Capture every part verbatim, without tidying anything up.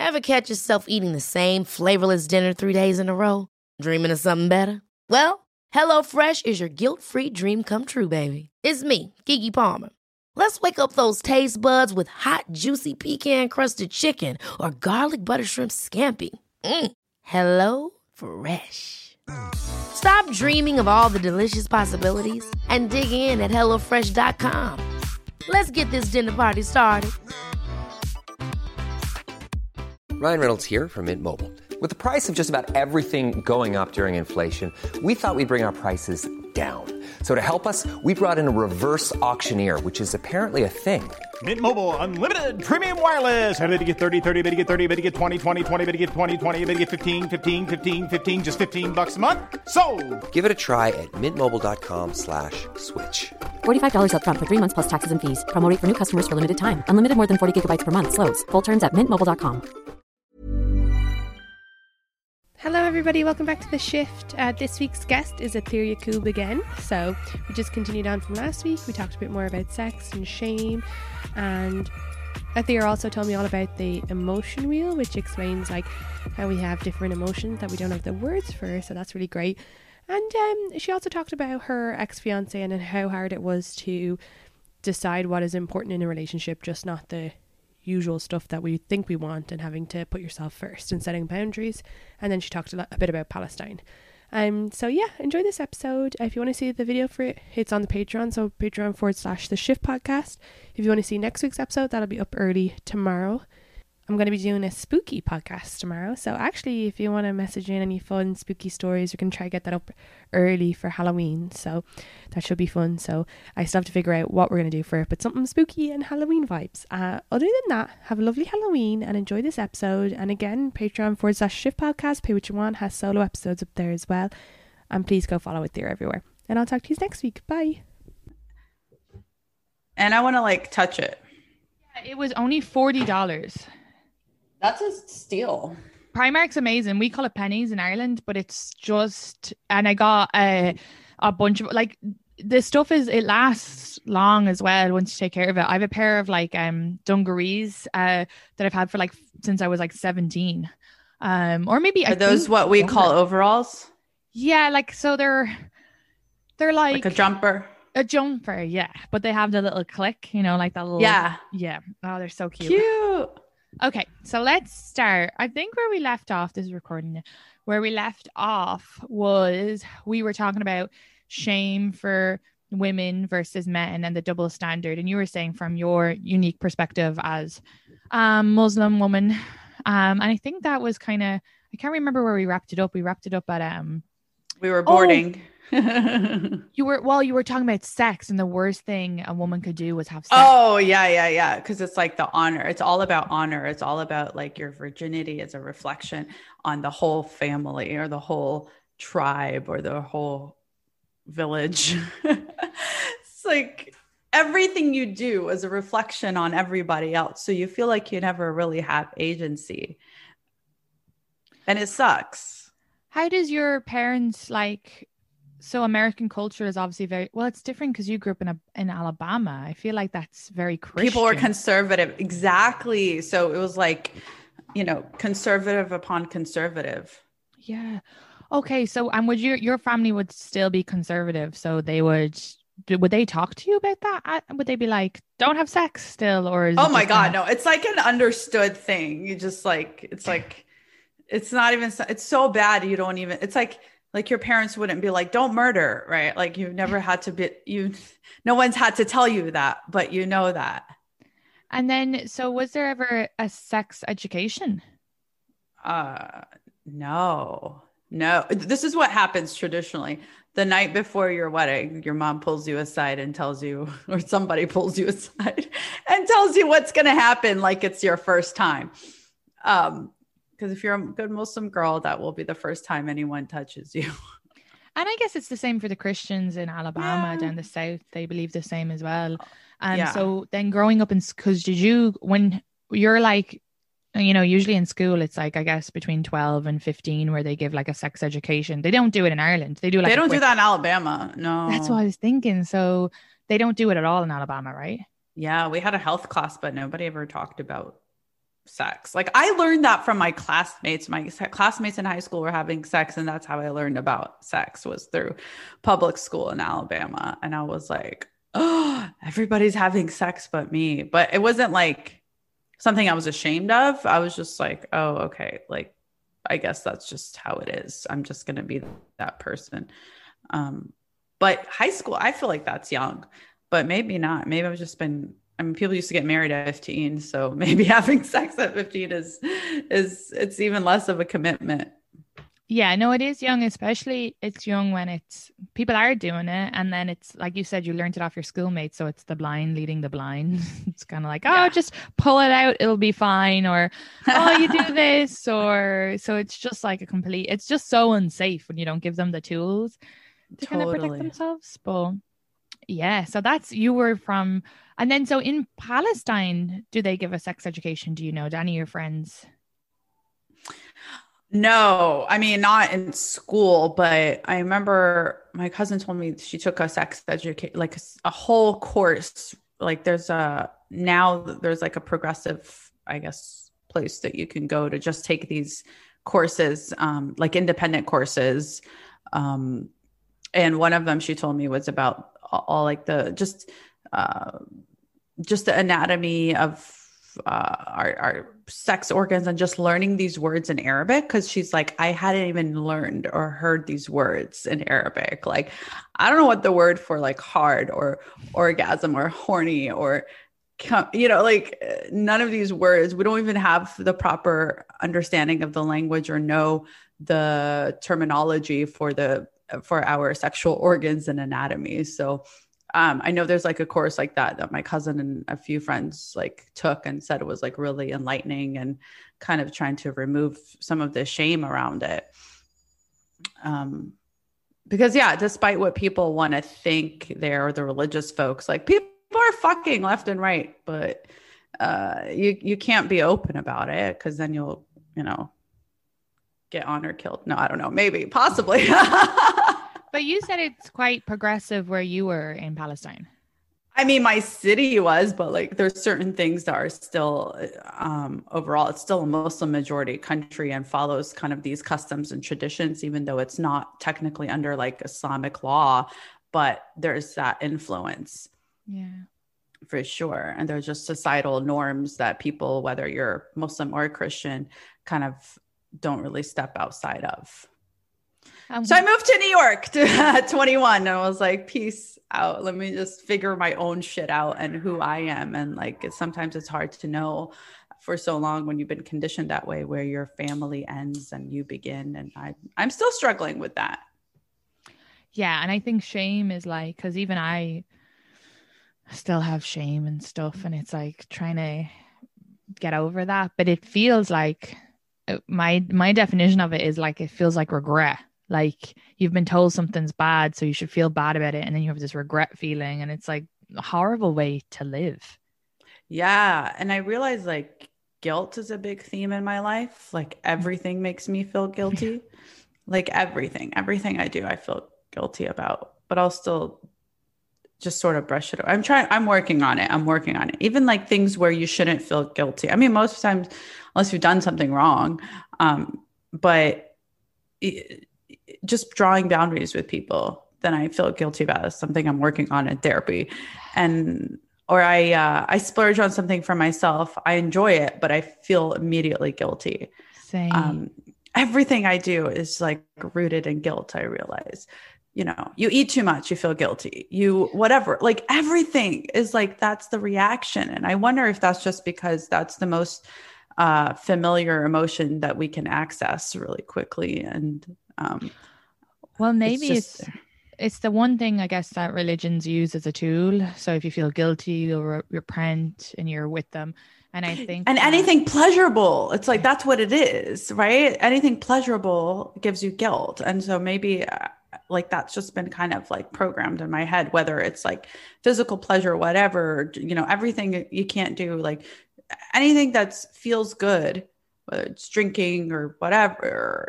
Ever catch yourself eating the same flavorless dinner three days in a row? Dreaming of something better? Well, HelloFresh is your guilt-free dream come true, baby. It's me, Keke Palmer. Let's wake up those taste buds with hot, juicy pecan-crusted chicken or garlic butter shrimp scampi. Mm. Hello Fresh. Stop dreaming of all the delicious possibilities and dig in at hello fresh dot com. Let's get this dinner party started. Ryan Reynolds here from Mint Mobile. With the price of just about everything going up during inflation, we thought we'd bring our prices down. So to help us, we brought in a reverse auctioneer, which is apparently a thing. Mint Mobile Unlimited Premium Wireless. How to get thirty, thirty, how to get thirty, how to get twenty, twenty, twenty, how to get twenty, twenty, how to get fifteen, fifteen, fifteen, fifteen, just fifteen bucks a month? Sold! Give it a try at mintmobile.com slash switch. forty-five dollars up front for three months plus taxes and fees. Promo rate for new customers for limited time. Unlimited more than forty gigabytes per month. Slows full terms at mint mobile dot com. Hello everybody, welcome back to The Shift. Uh, this week's guest is Athira Koob again. So we just continued on from last week. We talked a bit more about sex and shame, and Athira also told me all about the emotion wheel, which explains like how we have different emotions that we don't have the words for, so that's really great. And um, she also talked about her ex-fiance and how hard it was to decide what is important in a relationship, just not the usual stuff that we think we want, and having to put yourself first and setting boundaries. And then she talked a, lot, a bit about Palestine. Um, so yeah, enjoy this episode. If you want to see the video for it, it's on the Patreon, so Patreon forward slash The Shift Podcast. If you want to see next week's episode, that'll be up early tomorrow. I'm going to be doing a spooky podcast tomorrow. So actually, if you want to message in any fun spooky stories, we can try to get that up early for Halloween. So that should be fun. So I still have to figure out what we're going to do for it, but something spooky and Halloween vibes. Uh, other than that, have a lovely Halloween and enjoy this episode. And again, Patreon forward slash Shift Podcast, pay what you want, has solo episodes up there as well. And please go follow it there everywhere. And I'll talk to you next week. Bye. And I want to like touch it. Yeah, it was only forty dollars. That's a steal. Primark's amazing. We call it pennies in Ireland, but it's just, and I got a, a bunch of, like, the stuff is, it lasts long as well once you take care of it. I have a pair of like um dungarees uh that I've had for like since I was like seventeen. Um, or maybe are I those what we call overalls? Yeah, like, so they're they're like, like a jumper. A jumper, yeah. But they have the little click, you know, like that little, yeah. Yeah. Oh, they're so cute. Cute. Okay, so let's start. I think where we left off, this is recording, where we left off was we were talking about shame for women versus men and the double standard. And you were saying from your unique perspective as a Muslim woman. Um, and I think that was kind of, I can't remember where we wrapped it up. We wrapped it up at... um. We were boarding. Oh, you were, well, you were talking about sex, and the worst thing a woman could do was have sex. Oh, yeah, yeah, yeah. Because it's like the honor. It's all about honor. It's all about like your virginity as a reflection on the whole family or the whole tribe or the whole village. It's like everything you do is a reflection on everybody else. So you feel like you never really have agency. And it sucks. How does your parents like... So American culture is obviously very, well, it's different because you grew up in a, in Alabama. I feel like that's very Christian. People were conservative. Exactly. So it was like, you know, conservative upon conservative. Yeah. Okay. So, and would your, your family would still be conservative? So they would, would they talk to you about that? Would they be like, don't have sex still? Or is oh my God, no, it's like an understood thing. You just like, it's like, it's not even, it's so bad. You don't even, it's like, Like your parents wouldn't be like, don't murder, right? Like you've never had to be, you, no one's had to tell you that, but you know that. And then, so was there ever a sex education? Uh, no, no. This is what happens traditionally. The night before your wedding, your mom pulls you aside and tells you, or somebody pulls you aside and tells you what's going to happen. Like it's your first time. Um, Because if you're a good Muslim girl, that will be the first time anyone touches you. And I guess it's the same for the Christians in Alabama, yeah. down the south. They believe the same as well. And yeah. so then growing up in, because did you, when you're like, you know, usually in school, it's like, I guess between twelve and fifteen where they give like a sex education. They don't do it in Ireland. They do like They don't quick, do that in Alabama. No. That's what I was thinking. So they don't do it at all in Alabama, right? Yeah. We had a health class, but nobody ever talked about sex. Like I learned that from my classmates. My classmates in high school were having sex, and that's how I learned about sex, was through public school in Alabama. And I was like, oh, everybody's having sex but me. But it wasn't like something I was ashamed of. I was just like, oh, okay. Like, I guess that's just how it is. I'm just going to be that person. Um, but high school, I feel like that's young, but maybe not. Maybe I've just been, I mean, people used to get married at fifteen. So maybe having sex at fifteen is, is it's even less of a commitment. Yeah, no, it is young, especially it's young when it's people are doing it. And then it's like you said, you learned it off your schoolmates. So it's the blind leading the blind. It's kind of like, oh, yeah. just pull it out. It'll be fine. Or, oh, you do this. Or so it's just like a complete, it's just so unsafe when you don't give them the tools to Totally. kind of protect themselves. But yeah, so that's, you were from, and then so in Palestine, do they give a sex education? Do you know, Danny, your friends? No, I mean, not in school, but I remember my cousin told me she took a sex education, like a, a whole course. Like there's a, now there's like a progressive, I guess, place that you can go to just take these courses, um, like independent courses. Um, and one of them she told me was about all, all like the, just, uh, just the anatomy of uh, our, our sex organs and just learning these words in Arabic. Cause she's like, I hadn't even learned or heard these words in Arabic. Like, I don't know what the word for like hard or orgasm or horny or, you know, like none of these words, we don't even have the proper understanding of the language or know the terminology for the, for our sexual organs and anatomy. So Um, I know there's like a course like that that my cousin and a few friends like took and said it was like really enlightening and kind of trying to remove some of the shame around it. Um, because yeah, despite what people want to think there, the religious folks, like people are fucking left and right, but uh, you you can't be open about it because then you'll, you know, get on or killed. No, I don't know. Maybe, possibly. But you said it's quite progressive where you were in Palestine. I mean, my city was, but like there's certain things that are still um, overall, it's still a Muslim majority country and follows kind of these customs and traditions, even though it's not technically under like Islamic law, but there's that influence. Yeah, for sure. And there's just societal norms that people, whether you're Muslim or Christian, kind of don't really step outside of. Um, so I moved to New York to, at twenty-one and I was like, peace out. Let me just figure my own shit out and who I am. And like, it's, sometimes it's hard to know for so long when you've been conditioned that way, where your family ends and you begin. And I, I'm still struggling with that. Yeah. And I think shame is like, cause even I still have shame and stuff. And it's like trying to get over that, but it feels like my, my definition of it is like, it feels like regret. Like you've been told something's bad, so you should feel bad about it. And then you have this regret feeling. And it's like a horrible way to live. Yeah. And I realized like guilt is a big theme in my life. Like everything makes me feel guilty. Like everything, everything I do, I feel guilty about, but I'll still just sort of brush it away. I'm trying, I'm working on it. I'm working on it. Even like things where you shouldn't feel guilty. I mean, most times, unless you've done something wrong. Um, but it, just drawing boundaries with people, then I feel guilty about it. It's something I'm working on in therapy. And, or I, uh, I splurge on something for myself. I enjoy it, but I feel immediately guilty. Same. Um, everything I do is like rooted in guilt. I realize, you know, you eat too much, you feel guilty, you, whatever, like everything is like, that's the reaction. And I wonder if that's just because that's the most uh, familiar emotion that we can access really quickly. And, Um, well, maybe it's, just, it's it's the one thing I guess that religions use as a tool. So if you feel guilty, you'll re- repent and you're with them. And I think and that, anything pleasurable, it's like that's what it is, right? Anything pleasurable gives you guilt, and so maybe uh, like that's just been kind of like programmed in my head. Whether it's like physical pleasure, whatever, you know, everything you can't do, like anything that feels good. Whether it's drinking or whatever,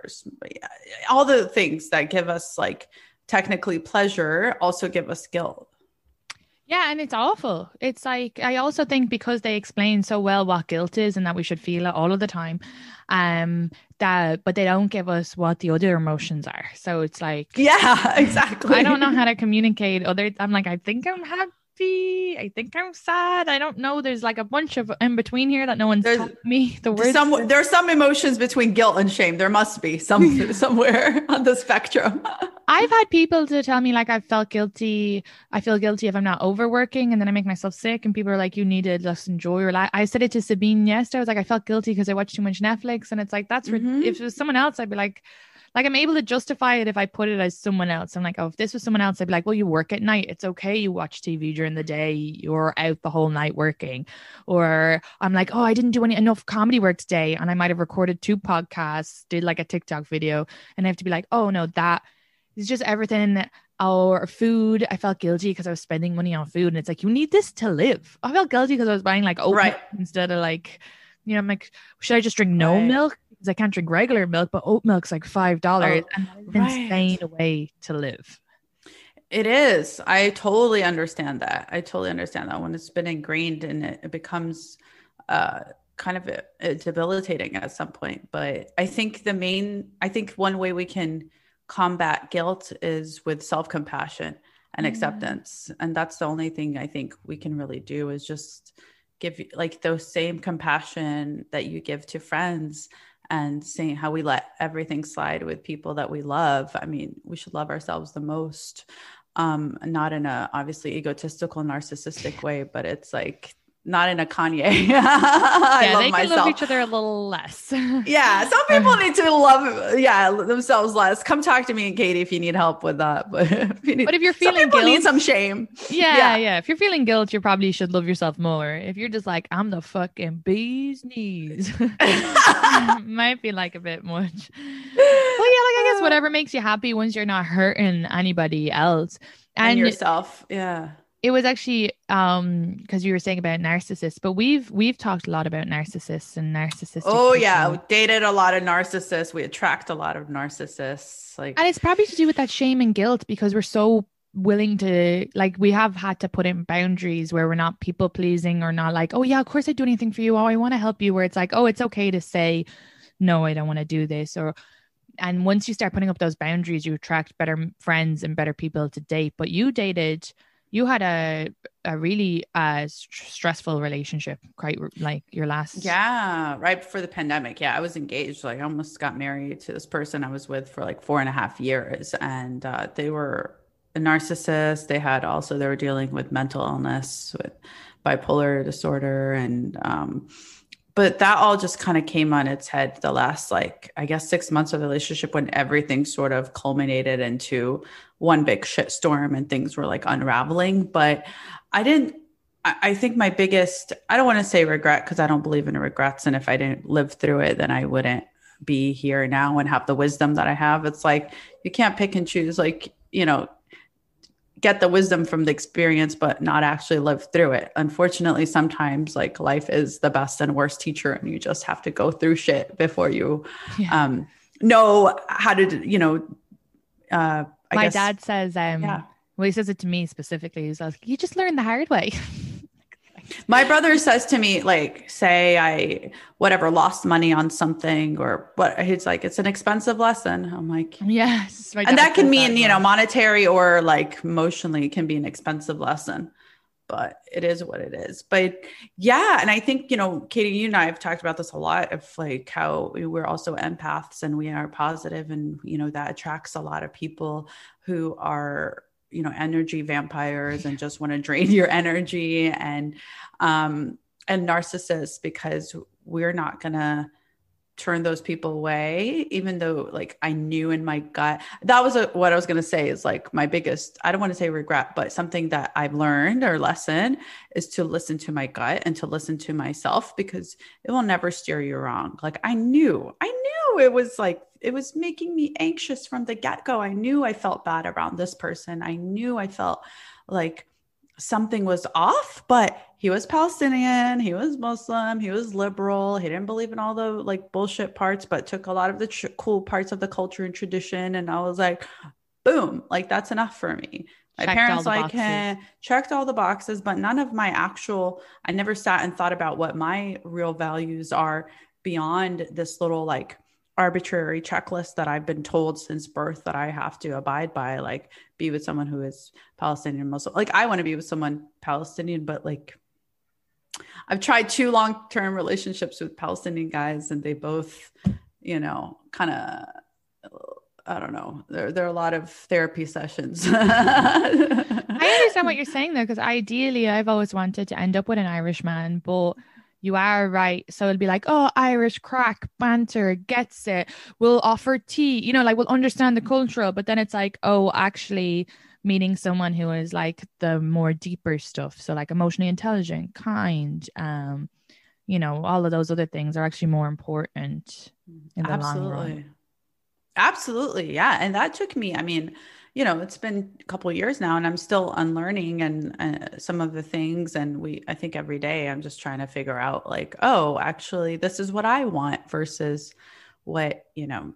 all the things that give us like technically pleasure also give us guilt. Yeah, and it's awful. It's like, I also think because they explain so well what guilt is and that we should feel it all of the time, um, that but they don't give us what the other emotions are. So it's like, Yeah, exactly. I don't know how to communicate other. I'm like, I think I'm happy. I think I'm sad. I don't know. There's like a bunch of in between here that no one's There's- told me the words. Some, there are some emotions between guilt and shame. There must be some somewhere on the spectrum. I've had people to tell me like I felt guilty. I feel guilty if I'm not overworking, and then I make myself sick. And people are like, "You need to just enjoy your life." I said it to Sabine yesterday. I was like, "I felt guilty because I watched too much Netflix," and it's like that's rid- Mhm. if it was someone else, I'd be like, like I'm able to justify it if I put it as someone else. I'm like, oh, if this was someone else, I'd be like, well, you work at night. It's okay. You watch T V during the day. You're out the whole night working. Or I'm like, oh, I didn't do any enough comedy work today, and I might have recorded two podcasts, did like a TikTok video, and I have to be like, oh no, that. It's just everything. Or food. I felt guilty because I was spending money on food. And it's like, you need this to live. I felt guilty because I was buying like oat Right. milk instead of like, you know, I'm like, should I just drink no Right. milk? Because I can't drink regular milk, but oat milk's like five dollars. Oh, and that's an right. insane way to live. It is. I totally understand that. I totally understand that when it's been ingrained and it, it becomes uh, kind of uh, debilitating at some point. But I think the main, I think one way we can combat guilt is with self-compassion and Mm. acceptance. And that's the only thing I think we can really do is just give like those same compassion that you give to friends and saying how we let everything slide with people that we love. I mean, we should love ourselves the most. Um, not in a obviously egotistical, narcissistic way, but it's like not in a Kanye. I yeah, love they can myself. love each other a little less. Yeah, some people need to love, yeah, themselves less. Come talk to me and Katie if you need help with that. But if, you need, But if you're some feeling people need guilt- some shame. Yeah, Yeah. yeah. If you're feeling guilt, you probably should love yourself more. If you're just like, I'm the fucking bee's knees, might be like a bit much. Well, yeah, like I guess whatever makes you happy once you're not hurting anybody else. And, And, yourself, yeah. it was actually um because you were saying about narcissists, but we've we've talked a lot about narcissists and narcissistic. Oh yeah, people. we dated a lot of narcissists. We attract a lot of narcissists. Like, And it's probably to do with that shame and guilt because we're so willing to, like, we have had to put in boundaries where we're not people pleasing or not like, oh yeah, of course I'd do anything for you. Oh, I want to help you. Where it's like, oh, it's okay to say, no, I don't want to do this. Or, and once you start putting up those boundaries, you attract better friends and better people to date. But you dated, you had a, a really uh, st- stressful relationship, quite like your last. yeah, right before the pandemic. Yeah, I was engaged. Like, I almost got married to this person I was with for like four and a half years. And uh, they were a narcissist. They had also, they were dealing with mental illness, with bipolar disorder. And, um, but that all just kind of came on its head the last, like, I guess six months of the relationship when everything sort of culminated into one big shitstorm and things were like unraveling. But I didn't, I, I think my biggest, I don't want to say regret because I don't believe in regrets. And if I didn't live through it, then I wouldn't be here now and have the wisdom that I have. It's like, you can't pick and choose, like, you know, get the wisdom from the experience, but not actually live through it. Unfortunately, sometimes like life is the best and worst teacher and you just have to go through shit before you Yeah. um, know how to, you know, uh, I My guess, dad says, um, yeah. well, he says it to me specifically. He's like, you just learn the hard way. My brother says to me, like, say I, whatever, lost money on something or what, he's like, it's an expensive lesson. I'm like, Yes. my and dad that can says mean, as you know, well. monetary or like emotionally, it can be an expensive lesson, but it is what it is. But yeah. And I think, you know, Katie, you and I have talked about this a lot of like how we're also empaths and we are positive and, you know, that attracts a lot of people who are, you know, energy vampires and just want to drain your energy and, um, and narcissists, because we're not going to turn those people away, even though like I knew in my gut, that was a, what I was going to say is like my biggest, I don't want to say regret, but something that I've learned or lesson is to listen to my gut and to listen to myself, because it will never steer you wrong. Like I knew, I knew it was like, it was making me anxious from the get-go. I knew I felt bad around this person. I knew I felt like something was off, but he was Palestinian, he was Muslim, he was liberal, he didn't believe in all the like bullshit parts, but took a lot of the tr- cool parts of the culture and tradition. And I was like, boom, like that's enough for me. My Checked parents all the like boxes. eh, checked all the boxes, but none of my actual, I never sat and thought about what my real values are beyond this little like arbitrary checklist that I've been told since birth that I have to abide by, like be with someone who is Palestinian Muslim. Like I want to be with someone Palestinian, but like I've tried two long-term relationships with Palestinian guys and they both, you know, kind of, I don't know. There, there are a lot of therapy sessions. I understand what you're saying though, because ideally I've always wanted to end up with an Irish man, but you are right. So it'll be like, oh, Irish crack, banter, gets it. We'll offer tea, you know, like we'll understand the cultural, but then it's like, oh, actually meeting someone who is like the more deeper stuff. So like emotionally intelligent, kind, um, you know, all of those other things are actually more important in the Absolutely. long run. Absolutely. Yeah. And that took me, I mean, you know, it's been a couple of years now and I'm still unlearning and uh, some of the things. And we, I think every day I'm just trying to figure out like, oh, actually, this is what I want versus what, you know,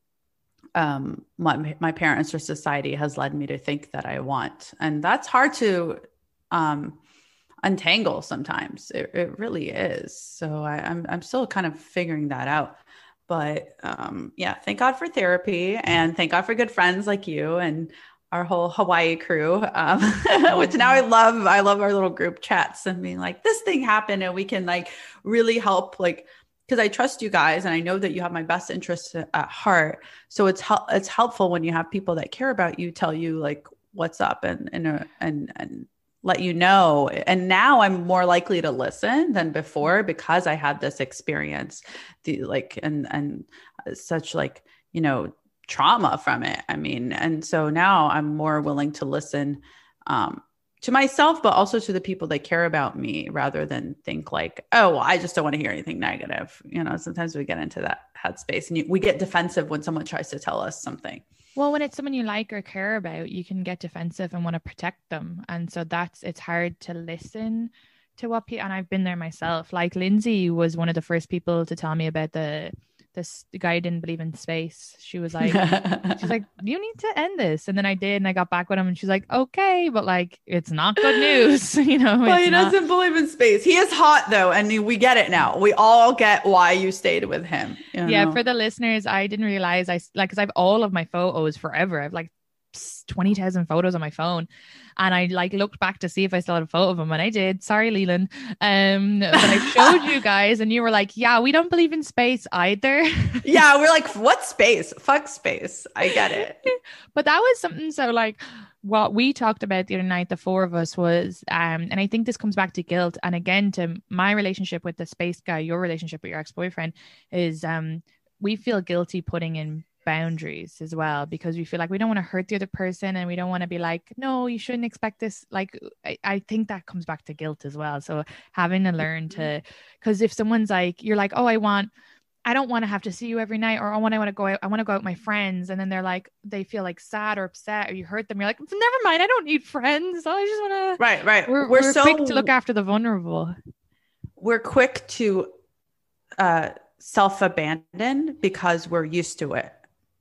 um, my, my parents or society has led me to think that I want. And that's hard to um, untangle sometimes. It, it really is. So I, I'm, I'm still kind of figuring that out. But um, yeah, thank God for therapy and thank God for good friends like you and our whole Hawaii crew, um, which now I love. I love our little group chats and being like, this thing happened and we can like really help, like, because I trust you guys and I know that you have my best interests at heart. So it's hel- it's helpful when you have people that care about you tell you like what's up and and uh, and and let you know. And now I'm more likely to listen than before because I had this experience, the like, and, and such like, you know, trauma from it. I mean, and so now I'm more willing to listen um, to myself, but also to the people that care about me rather than think like, oh, well, I just don't want to hear anything negative. You know, sometimes we get into that headspace and you, we get defensive when someone tries to tell us something. Well, when it's someone you like or care about, you can get defensive and want to protect them. And so that's, it's hard to listen to what people, and I've been there myself. Like Lindsay was one of the first people to tell me about the, this the guy who didn't believe in space. She was like, she's like, you need to end this. And then I did. And I got back with him and she's like, okay, but like, it's not good news. You know, well, he not- doesn't believe in space. He is hot though. And we get it now. We all get why you stayed with him. You yeah. know? For the listeners, I didn't realize I like, cause I have all of my photos forever. I've like twenty thousand photos on my phone. And I like looked back to see if I still had a photo of him. And I did. Sorry, Leland. Um, but I showed you guys and you were like, yeah, we don't believe in space either. Yeah. We're like, what space? Fuck space. I get it. But that was something. So like what we talked about the other night, the four of us was, um, and I think this comes back to guilt. And again, to my relationship with the space guy, your relationship with your ex-boyfriend is, um, we feel guilty putting in boundaries as well because we feel like we don't want to hurt the other person and we don't want to be like, no, you shouldn't expect this. Like I, I think that comes back to guilt as well. So having to learn to, because if someone's like, you're like, oh, I want I don't want to have to see you every night, or I want I want to go out, I want to go out with my friends, and then they're like, they feel like sad or upset, or you hurt them. You're like, never mind, I don't need friends. I just want to. Right, right. We're, we're we're so quick to look after the vulnerable. We're quick to uh, self-abandon because we're used to it.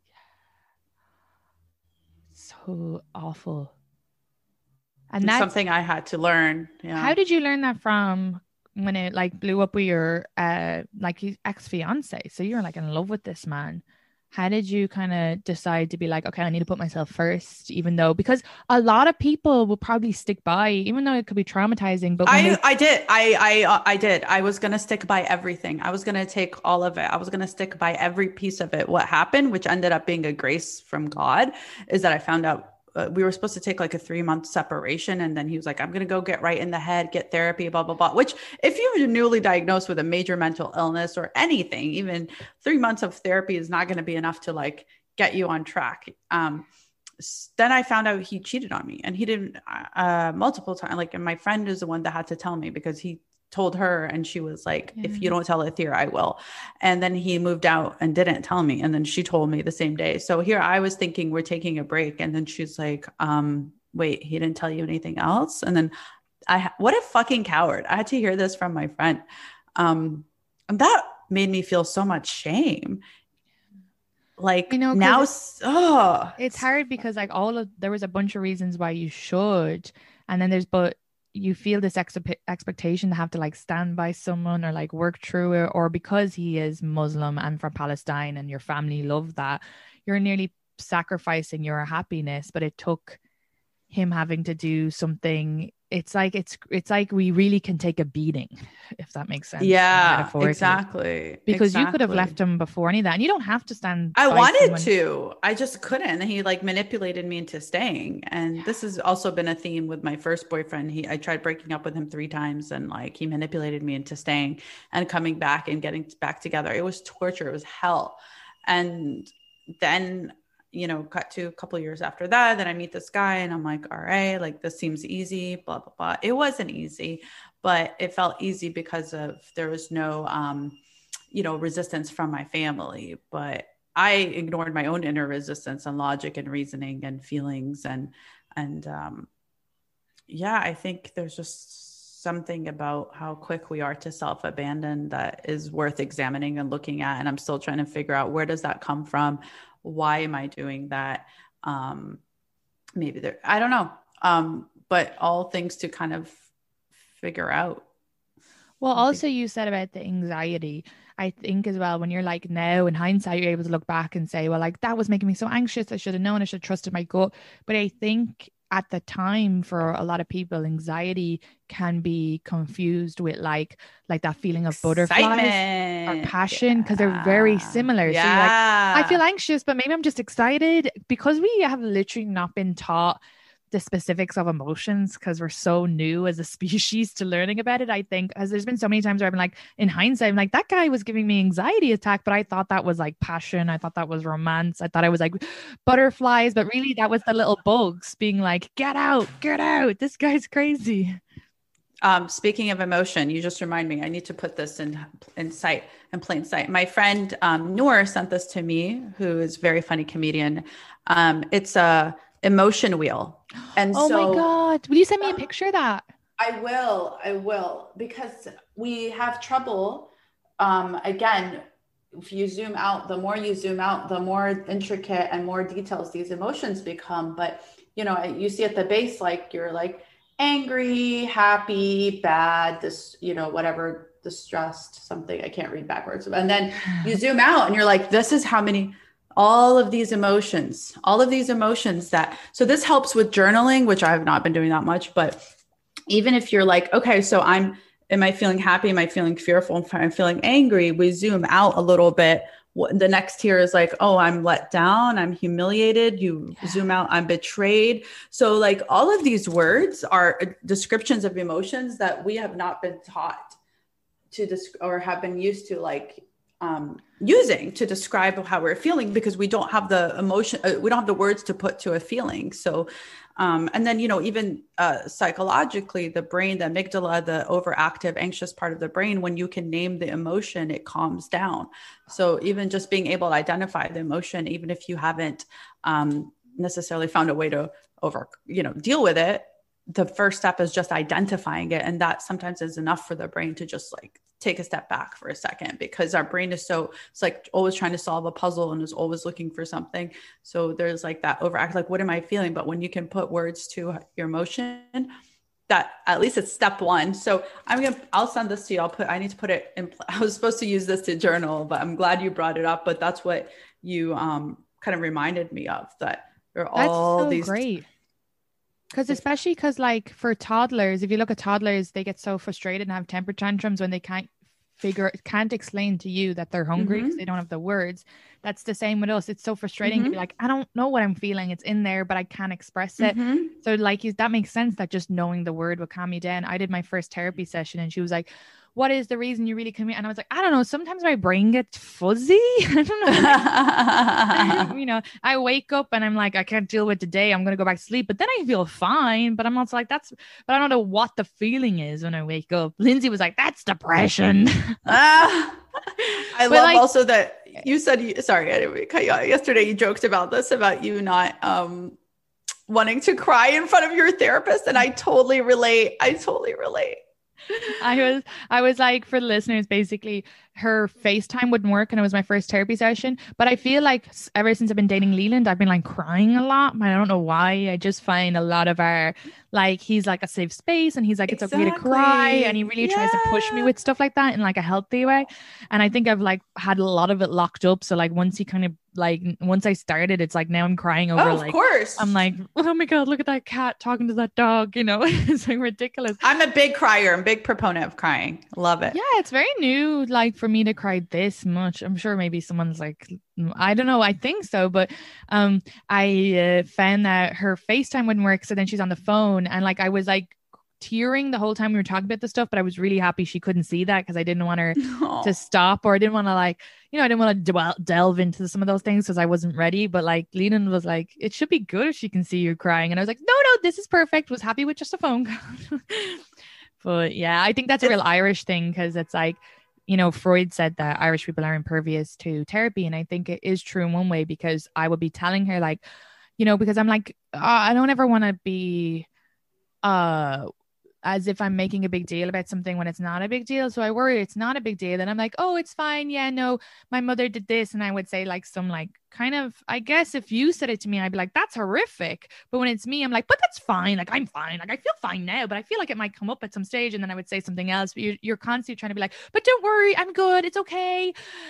So awful. And that's something I had to learn. Yeah. How did you learn that from? When it like blew up with your uh like ex-fiance, so you're like in love with this man, how did you kind of decide to be like, okay, I need to put myself first, even though, because a lot of people will probably stick by, even though it could be traumatizing. But I they- I did I I I did I was gonna stick by everything. I was gonna take all of it. I was gonna stick by every piece of it. What happened, which ended up being a grace from God, is that I found out Uh, we were supposed to take like a three month separation. And then he was like, I'm going to go get right in the head, get therapy, blah, blah, blah, which if you're newly diagnosed with a major mental illness or anything, even three months of therapy is not going to be enough to like get you on track. Um, then I found out he cheated on me, and he didn't uh, multiple times. Like, and my friend is the one that had to tell me because he told her and she was like, yeah. If you don't tell Athira, I will. And then he moved out and didn't tell me. And then she told me the same day. So here I was thinking we're taking a break. And then she's like, um, wait, he didn't tell you anything else? And then I, what a fucking coward. I had to hear this from my friend. Um, and that made me feel so much shame. like, You know, 'cause now, it's- oh, It's hard because like all of there was a bunch of reasons why you should, and then there's but you feel this ex- expectation to have to like stand by someone or like work through it, or because he is Muslim and from Palestine and your family love that, you're nearly sacrificing your happiness. But it took him having to do something. It's like it's it's like we really can take a beating, if that makes sense. yeah, metaphorically. exactly. Because you could have exactly. left him before any of that, and you don't have to stand. I by wanted someone. to, I just couldn't. He like manipulated me into staying. And this has also been a theme with my first boyfriend. He, I tried breaking up with him three times, and like he manipulated me into staying and coming back and getting back together. It was torture. It was hell. And then, you know, cut to a couple of years after that, then I meet this guy and I'm like, all right, like this seems easy, blah, blah, blah. It wasn't easy, but it felt easy because of, there was no, um, you know, resistance from my family, but I ignored my own inner resistance and logic and reasoning and feelings. And, and, um, yeah, I think there's just something about how quick we are to self-abandon that is worth examining and looking at. And I'm still trying to figure out, where does that come from? Why am I doing that? Um, maybe there, I don't know. Um, but all things to kind of figure out. Well, also you said about the anxiety. I think as well, when you're like now in hindsight, you're able to look back and say, well, like that was making me so anxious. I should have known, I should have trusted my gut. But I think at the time, for a lot of people, anxiety can be confused with like, like that feeling of butterflies Excitement. or passion, because they're very similar. Yeah. So you're like, I feel anxious, but maybe I'm just excited, because we have literally not been taught the specifics of emotions because we're so new as a species to learning about it. I think, as there's been so many times where I've been like, in hindsight, I'm like, that guy was giving me anxiety attack, but I thought that was like passion. I thought that was romance. I thought I was like butterflies, but really that was the little bugs being like, get out, get out. This guy's crazy. Um, speaking of emotion, you just remind me, I need to put this in, in sight, in plain sight. My friend, um, Noor sent this to me, who is a very funny comedian. Um, it's a emotion wheel. And oh so, my God. Will you send me a picture of that? I will, I will, because we have trouble. Um, again, if you zoom out, the more you zoom out, the more intricate and more details these emotions become. But, you know, you see at the base, like you're like angry, happy, bad, this, you know, whatever, distressed, something, I can't read backwards. And then you zoom out and you're like, this is how many, all of these emotions, all of these emotions that, so this helps with journaling, which I have not been doing that much, but even if you're like, okay, so I'm, am I feeling happy? Am I feeling fearful? Am I feeling angry? We zoom out a little bit. What, the next tier is like, oh, I'm let down. I'm humiliated. You yeah. zoom out. I'm betrayed. So like all of these words are descriptions of emotions that we have not been taught to dis- or have been used to like, Um, using to describe how we're feeling, because we don't have the emotion, uh, we don't have the words to put to a feeling. So, um, and then, you know, even uh, psychologically, the brain, the amygdala, the overactive, anxious part of the brain, when you can name the emotion, it calms down. So even just being able to identify the emotion, even if you haven't um, necessarily found a way to over, you know, deal with it, the first step is just identifying it. And that sometimes is enough for the brain to just like take a step back for a second, because our brain is so, it's like always trying to solve a puzzle and is always looking for something. So there's like that overact, like, what am I feeling? But when you can put words to your emotion, that at least it's step one. So I'm going to, I'll send this to you. I'll put, I need to put it in, I was supposed to use this to journal, but I'm glad you brought it up. But that's what you um, kind of reminded me of, that there are all that's so these great. Because especially because like for toddlers, if you look at toddlers, they get so frustrated and have temper tantrums when they can't figure, can't explain to you that they're hungry because mm-hmm. they don't have the words. That's the same with us. It's so frustrating mm-hmm. to be like, I don't know what I'm feeling. It's in there, but I can't express it. Mm-hmm. So like you, that makes sense that just knowing the word will calm you down. I did my first therapy session and she was like, what is the reason you really come here? And I was like, I don't know. Sometimes my brain gets fuzzy. I don't know. You know, I wake up and I'm like, I can't deal with today. I'm going to go back to sleep. But then I feel fine. But I'm also like, that's, but I don't know what the feeling is when I wake up. Lindsay was like, that's depression. Ah, I But love like- also that you said, you, sorry, I didn't cut you out. Yesterday you joked about this, about you not um, wanting to cry in front of your therapist. And I totally relate. I totally relate. I was I was like, for the listeners, basically her FaceTime wouldn't work and it was my first therapy session. But I feel like ever since I've been dating Leland, I've been like crying a lot. I don't know why. I just find a lot of our, like, he's like a safe space and he's like, it's Exactly. okay to cry. And he really Yeah. tries to push me with stuff like that in like a healthy way. And I think I've like had a lot of it locked up. So like once he kind of like, once I started, it's like now I'm crying over Oh, of like, course. I'm like, oh my God, look at that cat talking to that dog. You know, it's like ridiculous. I'm a big crier. I'm a big proponent of crying. Love it. Yeah, it's very new, like for me to cry this much. I'm sure maybe someone's like, I don't know, I think so, but um, I uh, found that her FaceTime wouldn't work, so then she's on the phone, and like I was like tearing the whole time we were talking about this stuff, but I was really happy she couldn't see that because I didn't want her Aww. to stop, or I didn't want to like, you know, I didn't want to dwell- delve into some of those things because I wasn't ready. But like Leland was like, it should be good if she can see you crying, and I was like, no, no, this is perfect. Was happy with just a phone call. But yeah, I think that's a real Irish thing because it's like, you know, Freud said that Irish people are impervious to therapy. And I think it is true in one way, because I would be telling her like, you know, because I'm like, oh, I don't ever want to be uh as if I'm making a big deal about something when it's not a big deal. So I worry it's not a big deal. And I'm like, oh, it's fine. Yeah, no, my mother did this. And I would say like some like kind of, I guess if you said it to me, I'd be like, that's horrific. But when it's me, I'm like, but that's fine. Like, I'm fine. Like, I feel fine now, but I feel like it might come up at some stage. And then I would say something else. But you're, you're constantly trying to be like, but don't worry, I'm good. It's okay.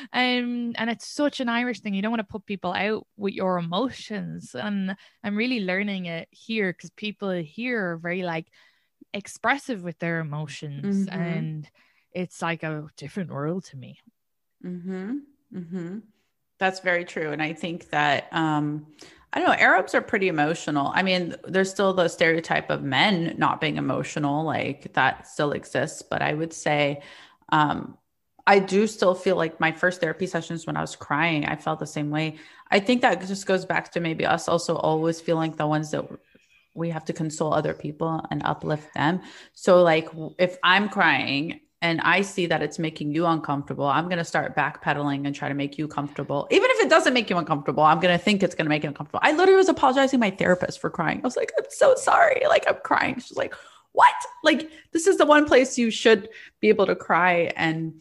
Um, and it's such an Irish thing. You don't want to put people out with your emotions. And I'm really learning it here because people here are very like, expressive with their emotions, Mm-hmm. and it's like a different world to me. Mm-hmm. Mm-hmm. That's very true. And I think that, um, I don't know, Arabs are pretty emotional. I mean, there's still the stereotype of men not being emotional, like that still exists. But I would say, um, I do still feel like my first therapy sessions when I was crying, I felt the same way. I think that just goes back to maybe us also always feeling the ones that we have to console other people and uplift them. So like if I'm crying and I see that it's making you uncomfortable, I'm going to start backpedaling and try to make you comfortable. Even if it doesn't make you uncomfortable, I'm going to think it's going to make you uncomfortable. I literally was apologizing to my therapist for crying. I was like, I'm so sorry. Like I'm crying. She's like, what? Like, this is the one place you should be able to cry. And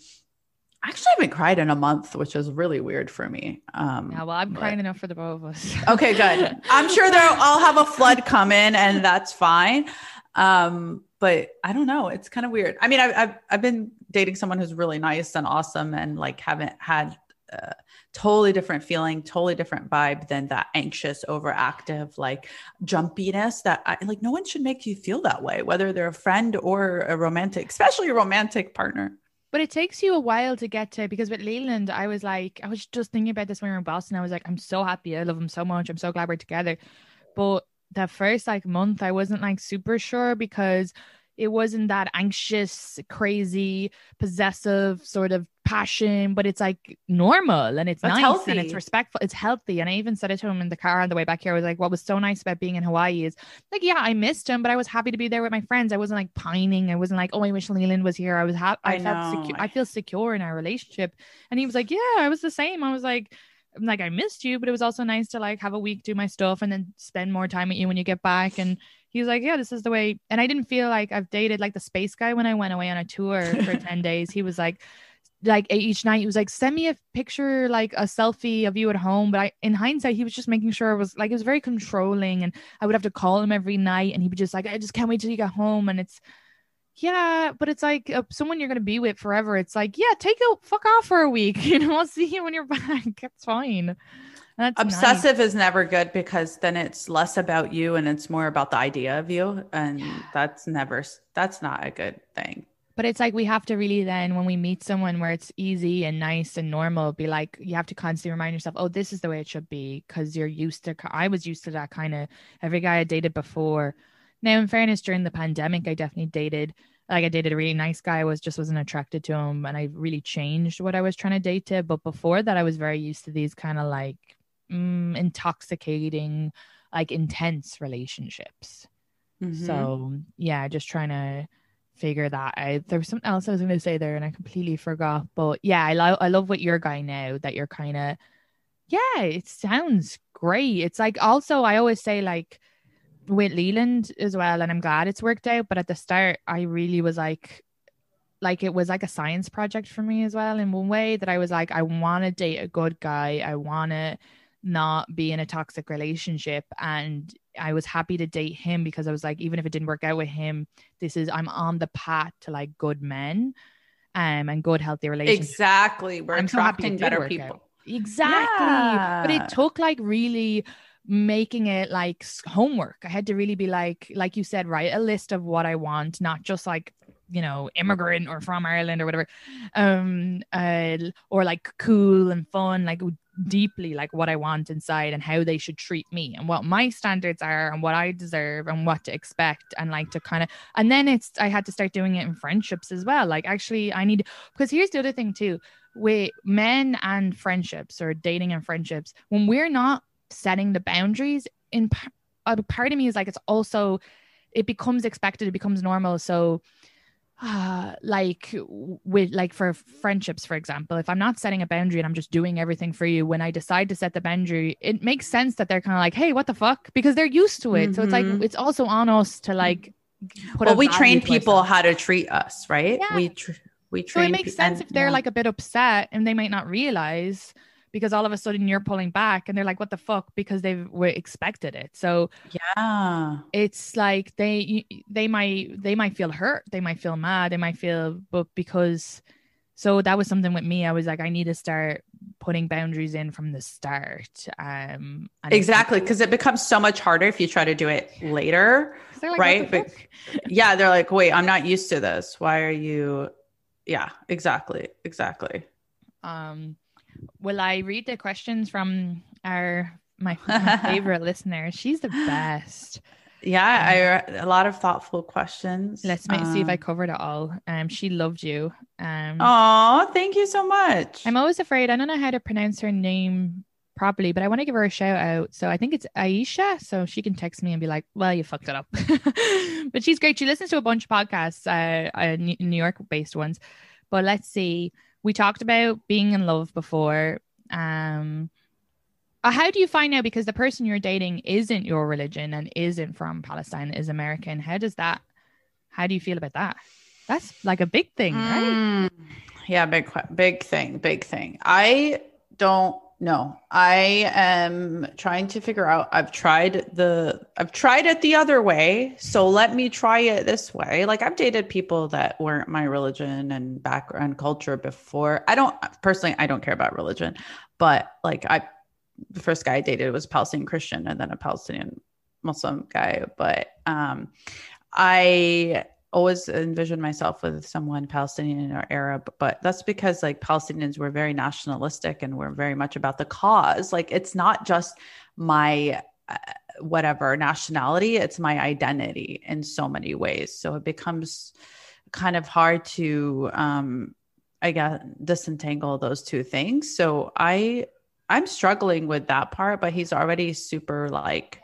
I actually haven't cried in a month, which is really weird for me. Um, Yeah, well, I'm but- crying enough for the both of us. Okay, good. I'm sure there I'll have a flood come in and that's fine. Um, but I don't know. It's kind of weird. I mean, I've, I've, I've been dating someone who's really nice and awesome and like haven't had a totally different feeling, totally different vibe than that anxious, overactive, like jumpiness that I like. No one should make you feel that way, whether they're a friend or a romantic, especially a romantic partner. But it takes you a while to get to, because with Leland, I was like, I was just thinking about this when we were in Boston. I was like, I'm so happy. I love him so much. I'm so glad we're together. But the first like month, I wasn't like super sure because it wasn't that anxious, crazy, possessive sort of passion, but it's like normal and it's That's nice healthy. and it's respectful. It's healthy. And I even said it to him in the car on the way back here. I was like, what was so nice about being in Hawaii is like, yeah, I missed him, but I was happy to be there with my friends. I wasn't like pining. I wasn't like, oh, I wish Leland was here. I was happy. I, I felt know. secure. I feel secure in our relationship. And he was like, yeah, I was the same. I was like, I'm like, I missed you, but it was also nice to like have a week, do my stuff, and then spend more time with you when you get back. And he was like, yeah, this is the way. And I didn't feel like I've dated like the space guy when I went away on a tour for ten days. He was like, like each night he was like, send me a picture, like a selfie of you at home. But I, in hindsight, he was just making sure it was like, it was very controlling, and I would have to call him every night, and he would just like, I just can't wait till you get home. And it's, yeah, but it's like uh, someone you're going to be with forever. It's like, yeah, take a fuck off for a week. You know, I'll see you when you're back. It's fine. That's Obsessive nice. Is never good because then it's less about you and it's more about the idea of you. And yeah. that's never, that's not a good thing. But it's like we have to really then, when we meet someone where it's easy and nice and normal, be like, you have to constantly remind yourself, oh, this is the way it should be, because you're used to, I was used to that kind of, every guy I dated before. Now, in fairness, during the pandemic, I definitely dated, like I dated a really nice guy. I was just wasn't attracted to him, and I really changed what I was trying to date to. But before that, I was very used to these kind of like mm, intoxicating, like intense relationships. Mm-hmm. So yeah, just trying to figure that out. There was something else I was going to say there and I completely forgot. But yeah, I love I love what your guy now, that you're kind of, yeah, it sounds great. It's like, also I always say like with Leland as well, and I'm glad it's worked out, but at the start I really was like, like it was like a science project for me as well, in one way, that I was like, I want to date a good guy. I want to not be in a toxic relationship. And I was happy to date him because I was like, even if it didn't work out with him, this is, I'm on the path to like good men um, and good, healthy relationships. Exactly. We're I'm so happy attracting it did better work people. out. Exactly. Yeah. But it took like really making it like s- homework. I had to really be like, like you said, write a list of what I want, not just like, you know, immigrant or from Ireland or whatever, um, uh, or like cool and fun, like deeply like what I want inside and how they should treat me and what my standards are and what I deserve and what to expect, and like to kind of, and then it's, I had to start doing it in friendships as well. Like actually I need, because here's the other thing too, with men and friendships or dating and friendships, when we're not setting the boundaries, in a part of me is like, it's also, it becomes expected, it becomes normal. So uh like with like for friendships, for example, if I'm not setting a boundary and I'm just doing everything for you, when I decide to set the boundary, it makes sense that they're kind of like, hey, what the fuck, because they're used to it. Mm-hmm. So it's like, it's also on us to like put well we train people ourselves. How to treat us, right? Yeah. we tr- we train so it makes pe- sense and, if they're yeah. like a bit upset and they might not realize, because all of a sudden you're pulling back and they're like, what the fuck? Because they were expected it. So yeah, it's like they, they might, they might feel hurt. They might feel mad. They might feel, but because, so that was something with me. I was like, I need to start putting boundaries in from the start. Um, and exactly. Cause it becomes so much harder if you try to do it later. Like, right. But yeah, they're like, wait, I'm not used to this. Why are you? Yeah, exactly. Exactly. Um, Will I read the questions from our my, my favorite listener? She's the best. Yeah, um, I a lot of thoughtful questions. Let's make, um, see if I covered it all. Um, she loved you. Um, oh, thank you so much. I'm always afraid. I don't know how to pronounce her name properly, but I want to give her a shout out. So I think it's Aisha. So she can text me and be like, "Well, you fucked it up." But she's great. She listens to a bunch of podcasts, uh, uh New York based ones. But let's see. We talked about being in love before. Um, uh, how do you find out, because the person you're dating isn't your religion and isn't from Palestine, is American? How does that, how do you feel about that? That's like a big thing, right? Mm, yeah, big, big thing, big thing. I don't know. I am trying to figure out, I've tried the, I've tried it the other way. So let me try it this way. Like I've dated people that weren't my religion and background culture before. I don't personally, I don't care about religion, but like I, the first guy I dated was a Palestinian Christian and then a Palestinian Muslim guy. But um, I always envisioned myself with someone Palestinian or Arab, but that's because like Palestinians were very nationalistic and we're very much about the cause. Like it's not just my uh, whatever nationality, it's my identity in so many ways. So it becomes kind of hard to, um, I guess, disentangle those two things. So I, I'm struggling with that part, but he's already super like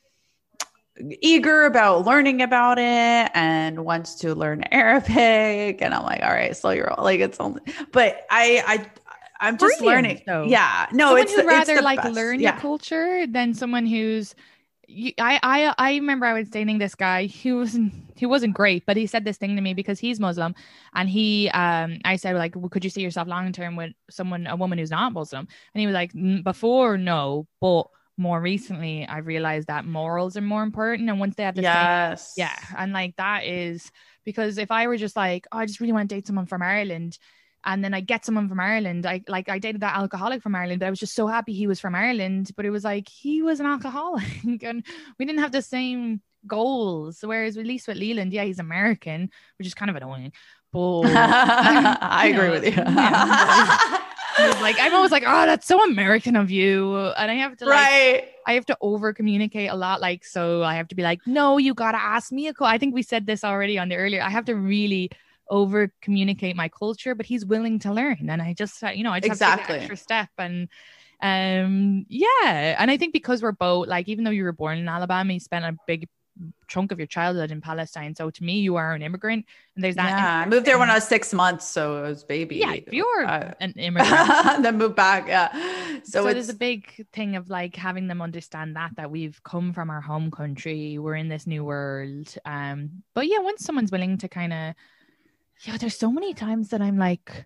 eager about learning about it and wants to learn Arabic. And I'm like, all right, slow your roll. Like it's only, but I, I, I'm just Brilliant, learning. though. Yeah, no, someone it's who'd the, rather it's the like best. learn yeah. your culture than someone who's. You, I, I, I remember I was dating this guy. He wasn't, he wasn't great, but he said this thing to me because he's Muslim, and he, um, I said like, well, could you see yourself long term with someone, a woman who's not Muslim? And he was like, before, no, but more recently, I realized that morals are more important. And once they have the yes. same, yeah, and like that is because if I were just like, oh, I just really want to date someone from Ireland. And then I get someone from Ireland. I like I dated that alcoholic from Ireland, but I was just so happy he was from Ireland. But it was like he was an alcoholic, and we didn't have the same goals. Whereas at least with Leland, yeah, he's American, which is kind of annoying. But I agree know, with you. Yeah, like I'm always like, oh, that's so American of you, and I have to like, right. I have to over communicate a lot. Like, so I have to be like, no, you gotta ask me a call. I think we said this already on the earlier. I have to really over communicate my culture, but he's willing to learn, and I just you know I just exactly. have to take the extra step. And um yeah, and I think because we're both like, even though you were born in Alabama, you spent a big chunk of your childhood in Palestine, so to me you are an immigrant, and there's that. Yeah, I moved there when I was six months, so it was baby. Yeah, you're uh, an immigrant. Then moved back. Yeah, so, so so it's there's a big thing of like having them understand that that we've come from our home country, we're in this new world. Um but yeah, once someone's willing to kind of Yeah, there's so many times that I'm like,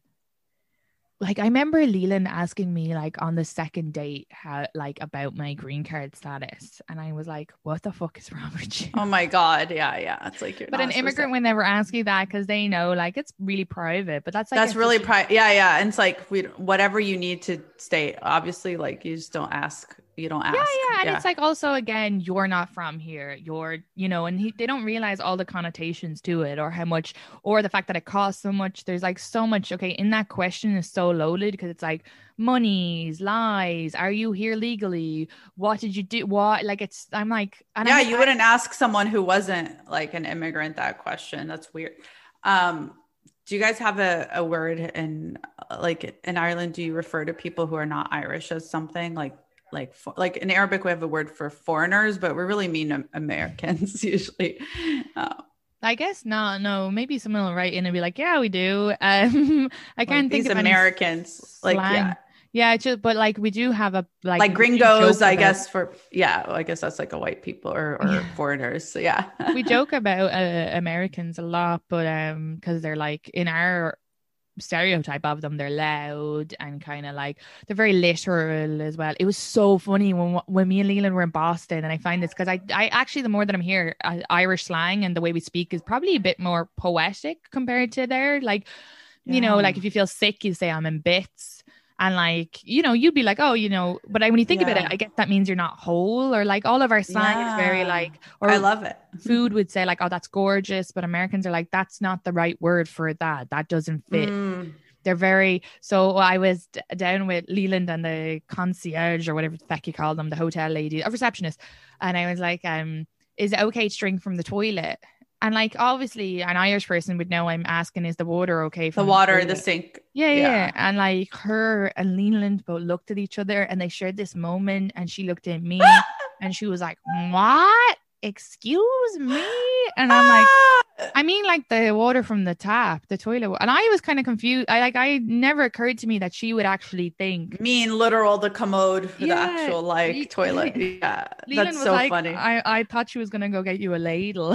like I remember Leland asking me like on the second date how like about my green card status, and I was like, "What the fuck is wrong with you?" Oh my god, yeah, yeah. It's like you're. But not an supposed immigrant to- would never ask you that because they know like it's really private. But that's like that's really private. Yeah, yeah. And it's like we whatever you need to stay. Obviously, like you just don't ask. You don't ask. Yeah, yeah, and it's like also again, you're not from here. You're, you know, and he, they don't realize all the connotations to it, or how much, or the fact that it costs so much. There's like so much. Okay, in that question is so loaded because it's like monies, lies. Are you here legally? What did you do? What like it's? I'm like, and yeah, I, you I, wouldn't ask someone who wasn't like an immigrant that question. That's weird. Um, do you guys have a, a word in like in Ireland? Do you refer to people who are not Irish as something like? Like, like in Arabic, we have a word for foreigners, but we really mean Americans usually. Uh, I guess not. No, maybe someone will write in and be like, "Yeah, we do." Um, I can't like think these of Americans. Any like, slang. yeah, yeah. It's just, but like we do have a like like we gringos. joke I about- guess for yeah, well, I guess that's like a white people or, or Yeah. foreigners. So yeah, we joke about uh, Americans a lot, but um, because they're like in our stereotype of them, they're loud and kind of like they're very literal as well. It was so funny when when me and Leland were in Boston, and I find this because I I actually the more that I'm here, uh, Irish slang and the way we speak is probably a bit more poetic compared to there. Like, you know, Yeah. like if you feel sick, you say I'm in bits. And like, you know, you'd be like, oh, you know, but I, when you think about Yeah. it, I guess that means you're not whole, or like all of our slang is very Yeah. like, or I love it. food would say like, oh, that's gorgeous. But Americans are like, that's not the right word for that. That doesn't fit. Mm. They're very, so I was d- down with Leland and the concierge or whatever the heck you call them, the hotel lady, a receptionist. And I was like, um, is it okay to drink from the toilet? And like, obviously an Irish person would know I'm asking, is the water okay? The from water, the toilet? sink. Yeah, yeah, Yeah. And like her and Leland both looked at each other and they shared this moment, and she looked at me and she was like, what? Excuse me? And I'm like, I mean, like the water from the tap, the toilet. wa- And I was kind of confused. I like, I never occurred to me that she would actually think. mean literal the commode, the Yeah. actual like Le- toilet. Yeah, Leland that's was so like, funny. I, I thought she was going to go get you a ladle.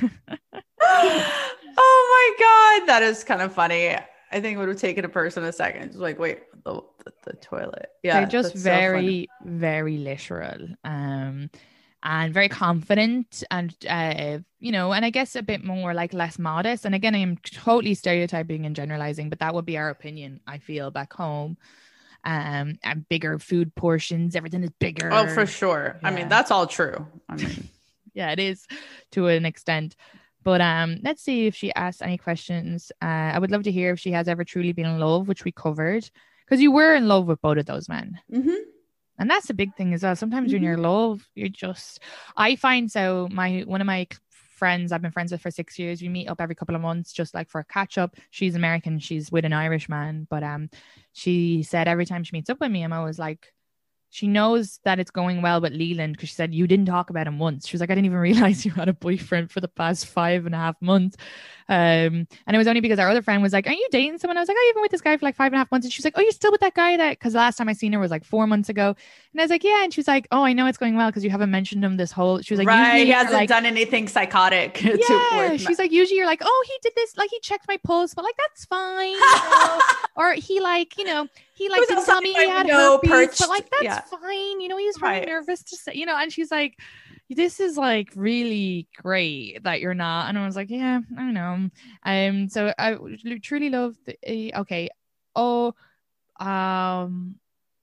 Oh my god, that is kind of funny. I think it would have taken a person a second. Just like, wait, the, the, the toilet. Yeah, They're just that's so funny. very, very literal. Um, and very confident, and uh, you know, and I guess a bit more like less modest. And again, I am totally stereotyping and generalizing, but that would be our opinion, I feel, back home. Um, and bigger food portions, everything is bigger. Oh, for sure. I Yeah. mean, that's all true. I mean, Yeah, it is to an extent. But um, let's see if she asks any questions. Uh, I would love to hear if she has ever truly been in love, which we covered, because you were in love with both of those men. mhm. And that's the big thing as well. Sometimes when you're in love, you're just, I find so my, one of my friends I've been friends with for six years, we meet up every couple of months, just like for a catch up. She's American. She's with an Irish man. But um, she said every time she meets up with me, I'm always like, she knows that it's going well with Leland, because she said, you didn't talk about him once. She was like, I didn't even realize you had a boyfriend for the past five and a half months. Um, and it was only because our other friend was like, are you dating someone? I was like, oh, you've been with this guy for like five and a half months. And she was like, oh, you're still with that guy that, because last time I seen her was like four months ago. And I was like, yeah. And she was like, oh, I know it's going well because you haven't mentioned him this whole, she was like, Right. usually He you're hasn't like, done anything psychotic. to yeah, worth she's like, usually you're like, oh, he did this, like he checked my pulse, but like that's fine, you know? Or he like, you know, he like was didn't tell me outside he my had window, herpes, perched- but like that's yeah. fine, you know, he was probably Right. nervous to say, you know. And she's like, this is like really great that you're not. And I was like, yeah, I don't know. Um, so I truly love the, uh, okay, oh, um,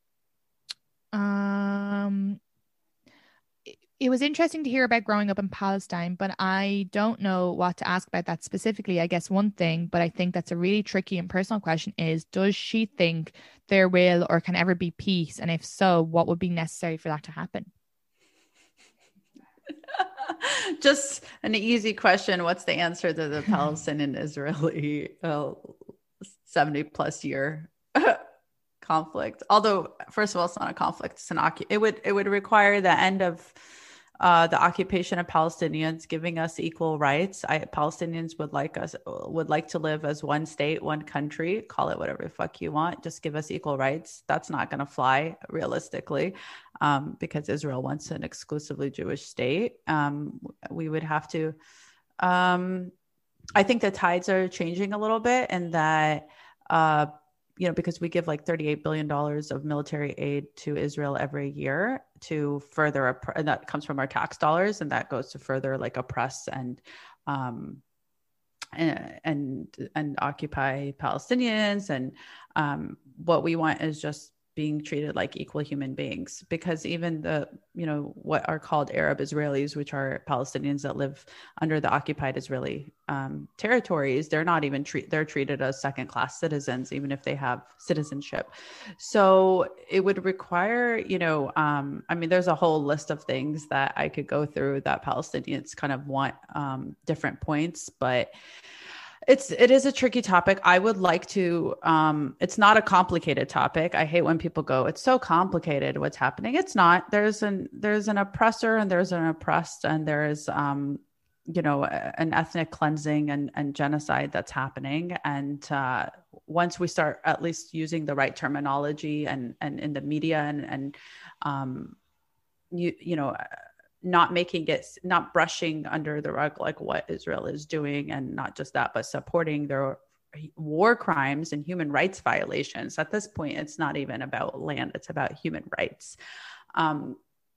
um. It was interesting to hear about growing up in Palestine, but I don't know what to ask about that specifically. I guess one thing, but I think that's a really tricky and personal question is, does she think there will or can ever be peace? And if so, what would be necessary for that to happen? Just an easy question. What's the answer to the Palestinian Israeli uh, seventy plus year conflict? Although, first of all, it's not a conflict. It's an occup- it would it would require the end of uh, the occupation of Palestinians, giving us equal rights. I, Palestinians would like us would like to live as one state, one country. Call it whatever the fuck you want. Just give us equal rights. That's not going to fly realistically, um, because Israel wants an exclusively Jewish state. Um, we would have to. Um, I think the tides are changing a little bit, and that, uh, you know, because we give like thirty-eight billion dollars of military aid to Israel every year to further, opp- and that comes from our tax dollars, and that goes to further like oppress and, um, and, and, and occupy Palestinians. And um, what we want is just being treated like equal human beings, because even the, you know, what are called Arab Israelis, which are Palestinians that live under the occupied Israeli um, territories, they're not even treat, they're treated as second class citizens, even if they have citizenship. So it would require, you know, um, I mean, there's a whole list of things that I could go through that Palestinians kind of want um, different points, but It's, it is a tricky topic. I would like to, um, it's not a complicated topic. I hate when people go, it's so complicated what's happening. It's not. There's an, there's an oppressor and there's an oppressed, and there's, um, you know, an ethnic cleansing and, and genocide that's happening. And uh, once we start at least using the right terminology and, and in the media and, and um, you, you know, not making it, not brushing under the rug like what Israel is doing, and not just that, but supporting their war crimes and human rights violations. At this point, it's not even about land, it's about human rights. Um,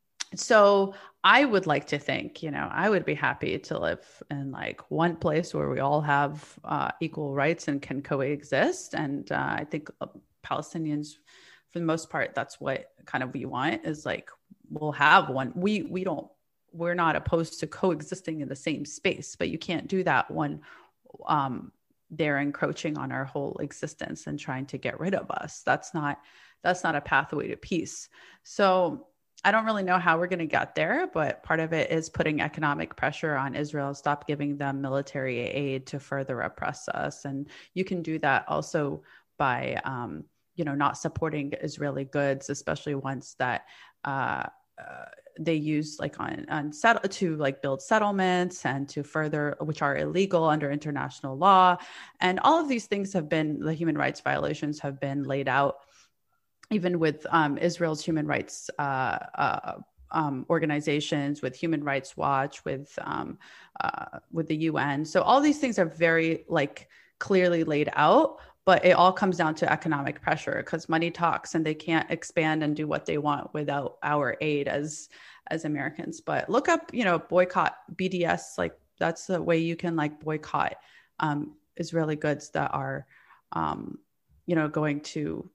so I would like to think, you know, I would be happy to live in like one place where we all have uh, equal rights and can coexist. And uh, I think uh, Palestinians, for the most part, that's what kind of we want, is like, we'll have one. We, we don't, we're not opposed to coexisting in the same space, but you can't do that when um, they're encroaching on our whole existence and trying to get rid of us. That's not, that's not a pathway to peace. So I don't really know how we're going to get there, but part of it is putting economic pressure on Israel, stop giving them military aid to further oppress us. And you can do that also by, um, you know, not supporting Israeli goods, especially ones that, uh, uh, they use like on, on settle to like build settlements and to further, which are illegal under international law. And all of these things have been, the human rights violations have been laid out, even with um, Israel's human rights uh, uh, um, organizations, with Human Rights Watch, with, um, uh, with the U N. So all these things are very like clearly laid out. But it all comes down to economic pressure, because money talks, and they can't expand and do what they want without our aid as as Americans. But look up, you know, boycott B D S. Like that's the way you can like boycott um, Israeli goods that are, um, you know, going to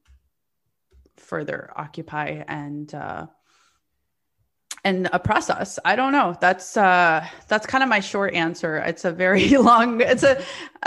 further occupy and uh, and oppress us. I don't know. That's uh, that's kind of my short answer. It's a very long. It's a.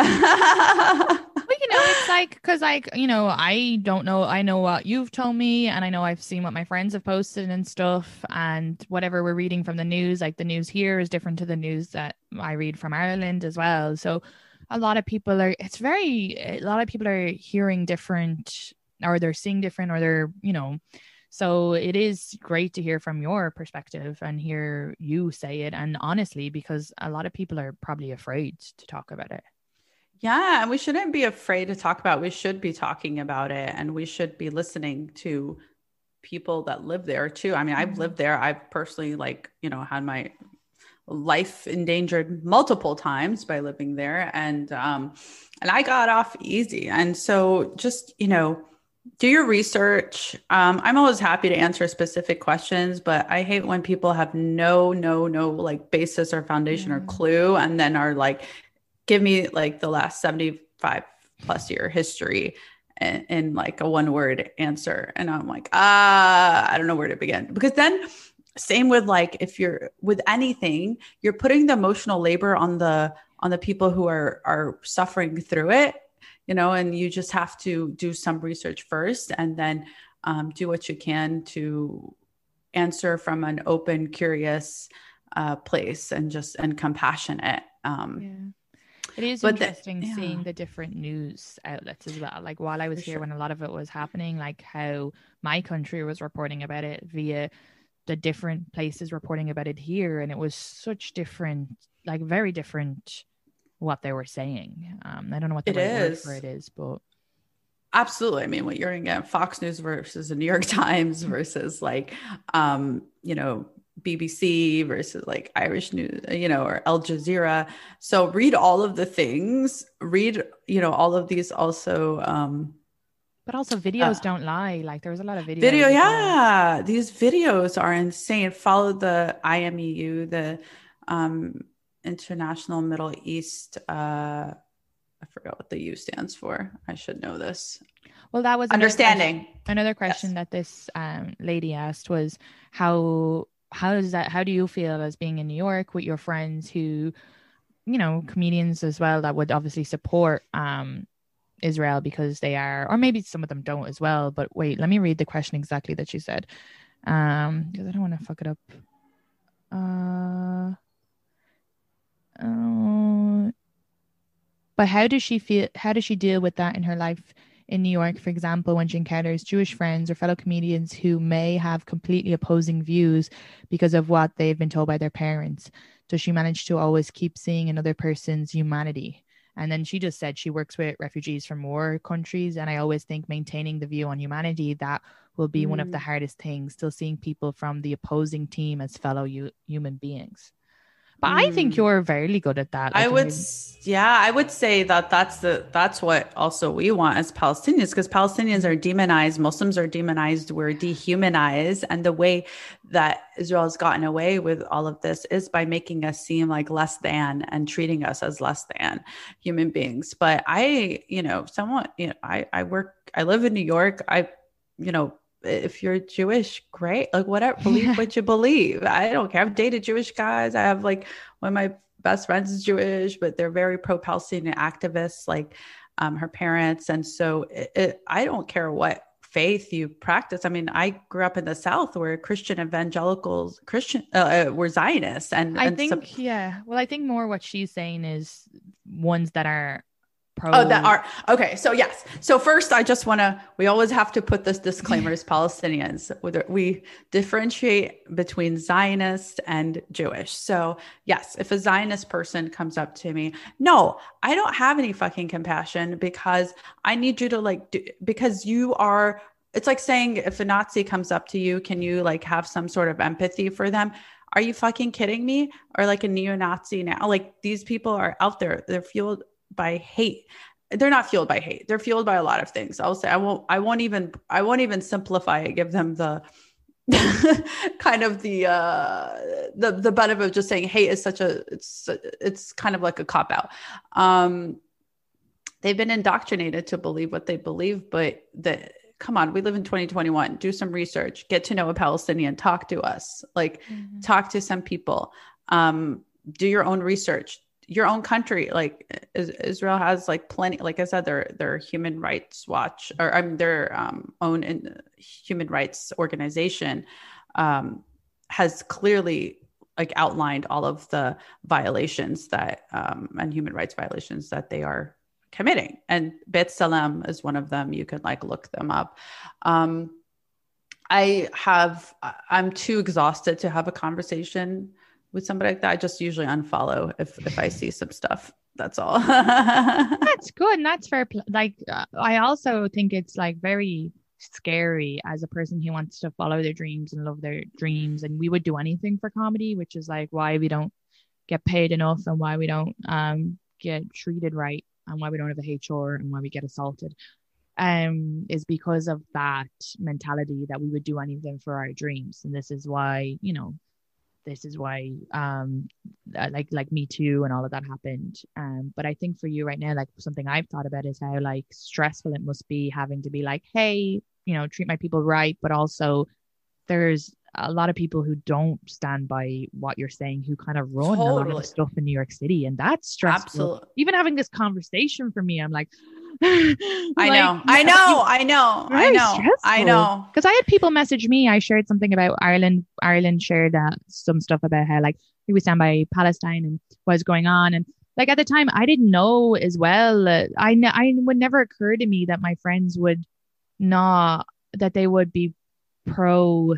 Well, you know, it's like, because like, you know, I don't know. I know what you've told me, and I know I've seen what my friends have posted and stuff, and whatever we're reading from the news, like the news here is different to the news that I read from Ireland as well. So a lot of people are, it's very, a lot of people are hearing different, or they're seeing different, or they're, you know, so it is great to hear from your perspective and hear you say it. And honestly, because a lot of people are probably afraid to talk about it. Yeah, and we shouldn't be afraid to talk about it. We should be talking about it, and we should be listening to people that live there too. I mean, I've lived there. I've personally, like, you know, had my life endangered multiple times by living there, and um, and I got off easy. And so, just, you know, do your research. Um, I'm always happy to answer specific questions, but I hate when people have no, no, no like basis or foundation mm. or clue, and then are like, give me like the last seventy-five plus year history in, in like a one word answer. And I'm like, ah, I don't know where to begin. Because then same with like, if you're with anything, you're putting the emotional labor on the, on the people who are, are suffering through it, you know, and you just have to do some research first, and then um, do what you can to answer from an open, curious uh, place, and just, and compassionate. Um, yeah. It is but interesting the, yeah. seeing the different news outlets as well. Like while I was For here sure. when a lot of it was happening, like how my country was reporting about it via the different places reporting about it here. And it was such different, like very different what they were saying. Um, I don't know what the it right word is. for it is, but absolutely. I mean, what you're going to get Fox News versus the New York Times versus like, um, you know, B B C versus like Irish news, you know, or Al Jazeera. So read all of the things, read, you know, all of these also. Um, But also videos uh, don't lie. Like there's a lot of videos. video. as well. Yeah. These videos are insane. Follow the I M E U, the um, International Middle East. Uh, I forgot what the U stands for. I should know this. Well, that was another Understanding. question, another question Yes. that this um, lady asked was how how does that how do you feel as being in New York with your friends who, you know, comedians as well that would obviously support um, Israel because they are, or maybe some of them don't as well. But wait, let me read the question exactly that she said, um, because I don't want to fuck it up. Uh, uh, but how does she feel? How does she deal with that in her life in New York, for example, when she encounters Jewish friends or fellow comedians who may have completely opposing views because of what they've been told by their parents? Does she manage to always keep seeing another person's humanity? And then she just said she works with refugees from war countries. And I always think maintaining the view on humanity, that will be mm. one of the hardest things, still seeing people from the opposing team as fellow u- human beings. But mm. I think you're very good at that. Like I would, maybe- yeah, I would say that that's the, that's what also we want as Palestinians, because Palestinians are demonized. Muslims are demonized. We're dehumanized. And the way that Israel has gotten away with all of this is by making us seem like less than and treating us as less than human beings. But I, you know, somewhat, you know, I, I work, I live in New York. I, you know, if you're Jewish, great. Like whatever, believe yeah. what you believe. I don't care. I've dated Jewish guys. I have like one of my best friends is Jewish, but they're very pro-Palestinian activists, like um, her parents. And so it, it, I don't care what faith you practice. I mean, I grew up in the South where Christian evangelicals, Christian uh, were Zionists. And I and think, some, yeah. Well, I think more what she's saying is ones that are Pro- oh, that are okay. So yes. So first, I just want to. We always have to put this disclaimer as Palestinians. Whether we differentiate between Zionist and Jewish. So yes, if a Zionist person comes up to me, no, I don't have any fucking compassion because I need you to like do, because you are. It's like saying if a Nazi comes up to you, can you like have some sort of empathy for them? Are you fucking kidding me? Or like a neo-Nazi now? Like these people are out there. They're fueled by hate. They're not fueled by hate. They're fueled by a lot of things. I'll say I won't I won't even I won't even simplify it, give them the kind of the uh the the benefit of just saying hate is such a it's it's kind of like a cop out. Um they've been indoctrinated to believe what they believe, but the come on, we live in twenty twenty-one. Do some research, get to know a Palestinian, talk to us, like mm-hmm. talk to some people, um, do your own research. Your own country, like Israel has like plenty, like I said, their their human rights watch or um, their um, own in, human rights organization um, has clearly like outlined all of the violations that um, and human rights violations that they are committing. And B'Tselem is one of them. You can like look them up. Um, I have, I'm too exhausted to have a conversation with somebody like that. I just usually unfollow if if I see some stuff. That's all. That's good. And that's fair. Like, uh, I also think it's like very scary as a person who wants to follow their dreams and love their dreams. And we would do anything for comedy, which is like why we don't get paid enough and why we don't um get treated right and why we don't have a H R and why we get assaulted. Um, is because of that mentality that we would do anything for our dreams. And this is why, you know, this is why um like like Me Too and all of that happened. Um but I think for you right now, like something I've thought about is how like stressful it must be having to be like, hey, you know, treat my people right, but also there's a lot of people who don't stand by what you're saying, who kind of run totally. a lot of the stuff in New York City, and that's stressful. Absolutely. Even having this conversation for me, I'm like I like, know, I know, I know, I know, stressful. I know. Because I had people message me. I shared something about Ireland. Ireland shared uh, some stuff about how like we stand by Palestine and what's going on. And like at the time, I didn't know as well. Uh, I n- I would never occur to me that my friends would not that they would be pro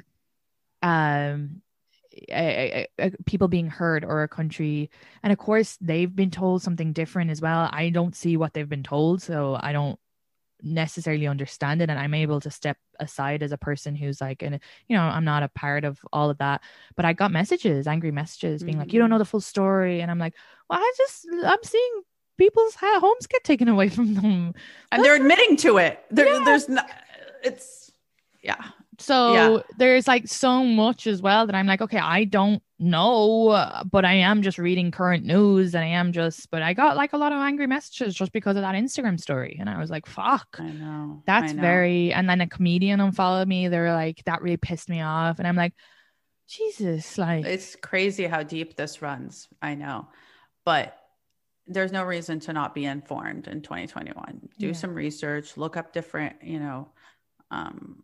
um A, a, a, people being heard or a country, and of course they've been told something different as well. I don't see what they've been told, so I don't necessarily understand it, and I'm able to step aside as a person who's like, and you know, I'm not a part of all of that, but I got messages, angry messages being mm-hmm. like, you don't know the full story. And I'm like, well, I just, I'm seeing people's homes get taken away from them. And That's they're admitting to it. There, yeah. There's not, it's, yeah. So yeah. there's like so much as well that I'm like, okay, I don't know, but I am just reading current news and I am just, but I got like a lot of angry messages just because of that Instagram story. And I was like, fuck, I know. That's I know. very, and then a comedian unfollowed me. They were like, that really pissed me off. And I'm like, Jesus, like. It's crazy how deep this runs. I know. But there's no reason to not be informed in twenty twenty-one. Do yeah. some research, look up different, you know, um,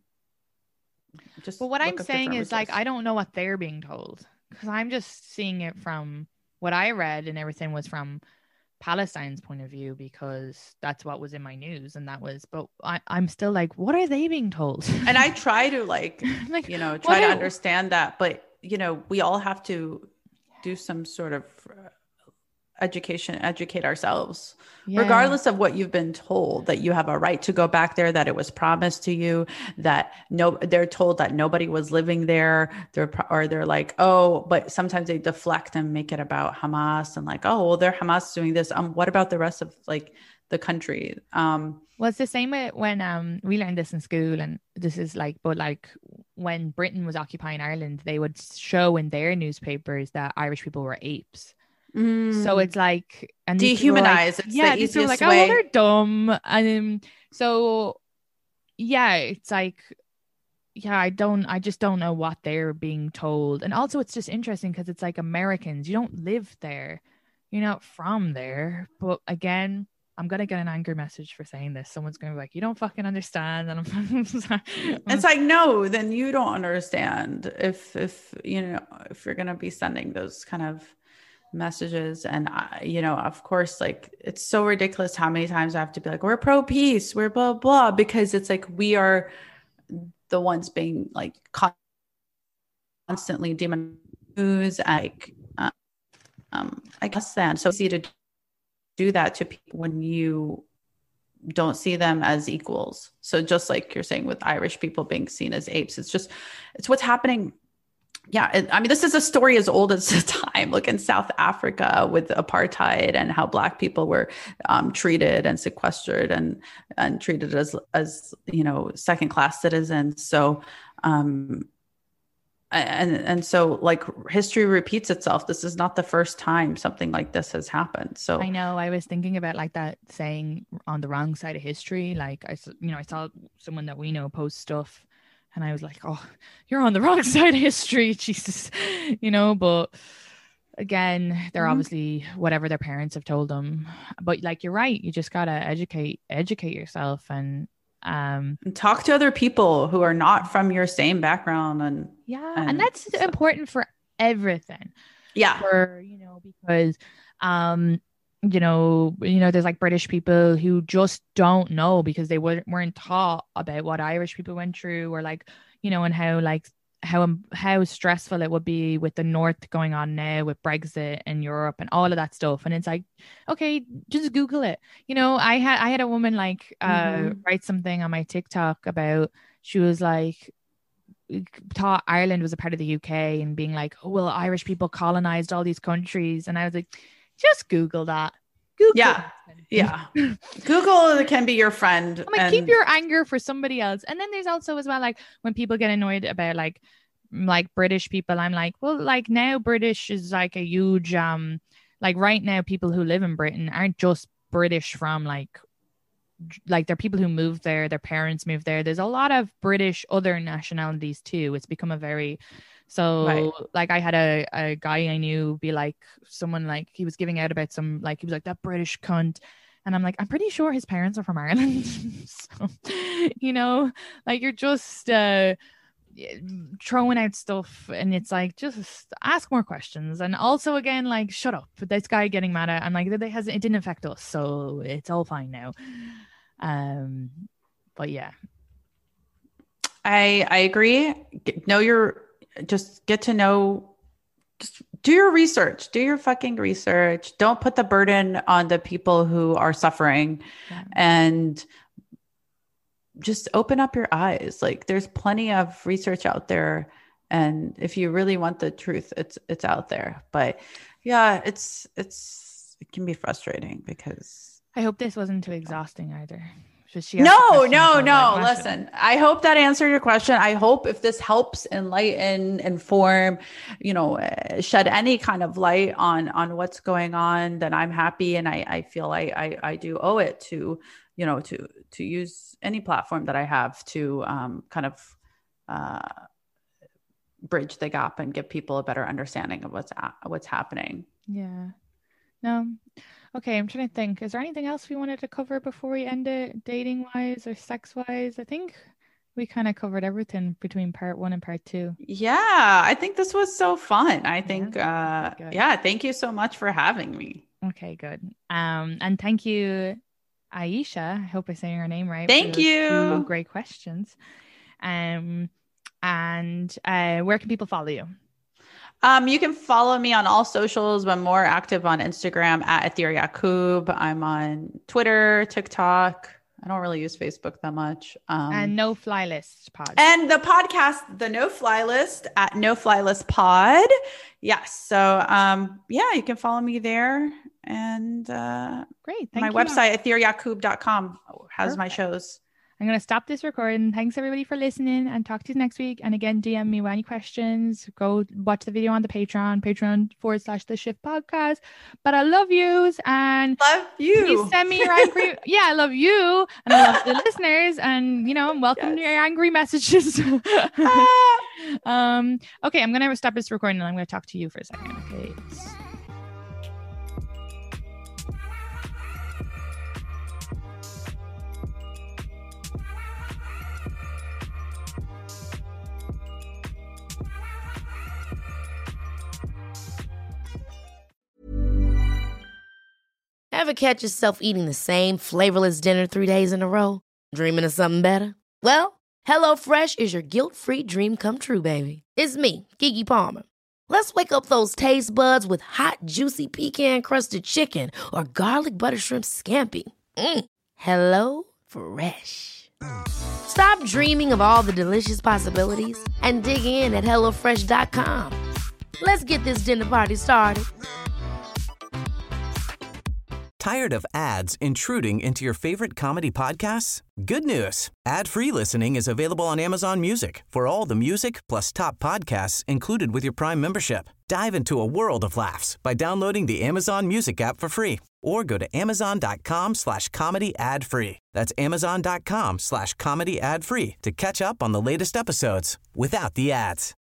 just but what I'm saying is like, I don't know what they're being told because I'm just seeing it from what I read, and everything was from Palestine's point of view because that's what was in my news. And that was, but I, I'm still like, what are they being told? And I try to like, like you know, try to understand that, but you know, we all have to do some sort of education, educate ourselves, yeah. regardless of what you've been told, that you have a right to go back there, that it was promised to you, that no, they're told that nobody was living there. They're, or they're like, oh, but sometimes they deflect and make it about Hamas and like, oh, well, they're Hamas doing this. Um, what about the rest of like the country? Um, well, it's the same way when um we learned this in school, and this is like, but like when Britain was occupying Ireland, they would show in their newspapers that Irish people were apes. Mm. So it's like, and dehumanize. Like, it's yeah, the these easiest like, way. Oh, well, they're dumb. And um, so, yeah, it's like, yeah, I don't, I just don't know what they're being told. And also, it's just interesting because it's like Americans, you don't live there, you're not from there. But again, I'm gonna get an angry message for saying this. Someone's gonna be like, "You don't fucking understand," and I'm. It's like, no, then you don't understand. If if you know if you're gonna be sending those kind of messages. And I, you know, of course, like it's so ridiculous how many times I have to be like, we're pro peace, we're blah blah, because it's like we are the ones being like constantly demonized, like um, um I guess then so easy to do that to people when you don't see them as equals. So just like you're saying with Irish people being seen as apes, it's just it's what's happening. Yeah, it, I mean, this is a story as old as the time. Look in South Africa with apartheid and how Black people were um, treated and sequestered and and treated as as you know second class citizens. So, um, and and so like history repeats itself. This is not the first time something like this has happened. So I know I was thinking about like that saying on the wrong side of history. Like I, you know, I saw someone that we know post stuff. And I was like, oh, you're on the wrong side of history, Jesus, you know, but again, they're mm-hmm. obviously whatever their parents have told them. But like, you're right. You just got to educate, educate yourself and, um, and talk to other people who are not from your same background. And yeah. And, and that's so. important for everything. Yeah. For, you know, because, um, you know, you know, there's like British people who just don't know because they weren't, weren't taught about what Irish people went through, or like, you know, and how like how how stressful it would be with the North going on now with Brexit and Europe and all of that stuff. And it's like, okay, just Google it. You know, I had I had a woman like uh, mm-hmm. write something on my TikTok about, she was like, thought Ireland was a part of the U K and being like, oh, well, Irish people colonized all these countries. And I was like, just Google that. Google yeah. Yeah. Google can be your friend. I'm like, and keep your anger for somebody else. And then there's also as well, like when people get annoyed about like, like British people, I'm like, well, like now British is like a huge, um, like right now, people who live in Britain aren't just British from like, like they're people who moved there, their parents moved there. There's a lot of British other nationalities too. It's become a very, so right. like I had a, a guy I knew be like, someone like he was giving out about some, like he was like, that British cunt. And I'm like, I'm pretty sure his parents are from Ireland. So, you know, like you're just uh, throwing out stuff, and it's like, just ask more questions. And also again, like, shut up. This guy getting mad at, I'm like, it, has, it didn't affect us. So it's all fine now. Um, but yeah. I, I agree. Know your, just get to know, just do your research, do your fucking research. Don't put the burden on the people who are suffering. Yeah. And just open up your eyes. Like there's plenty of research out there. And if you really want the truth, it's, it's out there. But yeah, it's, it's, it can be frustrating because. I hope this wasn't too exhausting either. No, no, no. Listen, I hope that answered your question. I hope if this helps enlighten, inform, you know, uh, shed any kind of light on, on what's going on, then I'm happy. And I, I feel I, I, I do owe it to, you know, to, to use any platform that I have to um, kind of uh, bridge the gap and give people a better understanding of what's, what's happening. Yeah. No. Okay, I'm trying to think. Is there anything else we wanted to cover before we end it, dating wise or sex wise? I think we kind of covered everything between part one and part two. Yeah, I think this was so fun. I think, yeah, uh, yeah, thank you so much for having me. Okay, good. Um, and thank you, Aisha. I hope I'm saying her name right. Thank you. Two great questions. Um, and uh, where can people follow you? Um, you can follow me on all socials. I'm more active on Instagram at Athir Yacoub. I'm on Twitter, TikTok. I don't really use Facebook that much. Um, and No Fly List Pod. And the podcast, the No Fly List at No Fly List Pod. Yes. So um, yeah, you can follow me there. And uh, great. Thank my you. Website, athir yacoub dot com, has Perfect. My shows. I'm going to stop this recording. Thanks everybody for listening and talk to you next week. And again, D M me with any questions. Go watch the video on the Patreon, Patreon forward slash the Shift podcast. But I love yous and love you. Please send me your angry. Yeah, I love you. And I love the listeners. And, you know, welcome yes. to your angry messages. ah. um. Okay, I'm going to stop this recording and I'm going to talk to you for a second. Okay. Ever catch yourself eating the same flavorless dinner three days in a row? Dreaming of something better? Well, HelloFresh is your guilt-free dream come true, baby. It's me, Keke Palmer. Let's wake up those taste buds with hot, juicy pecan-crusted chicken or garlic butter shrimp scampi. Mm. Hello Fresh. Stop dreaming of all the delicious possibilities and dig in at hello fresh dot com. Let's get this dinner party started. Tired of ads intruding into your favorite comedy podcasts? Good news. Ad-free listening is available on Amazon Music for all the music plus top podcasts included with your Prime membership. Dive into a world of laughs by downloading the Amazon Music app for free or go to amazon.com slash comedy ad free. That's amazon.com slash comedy ad free to catch up on the latest episodes without the ads.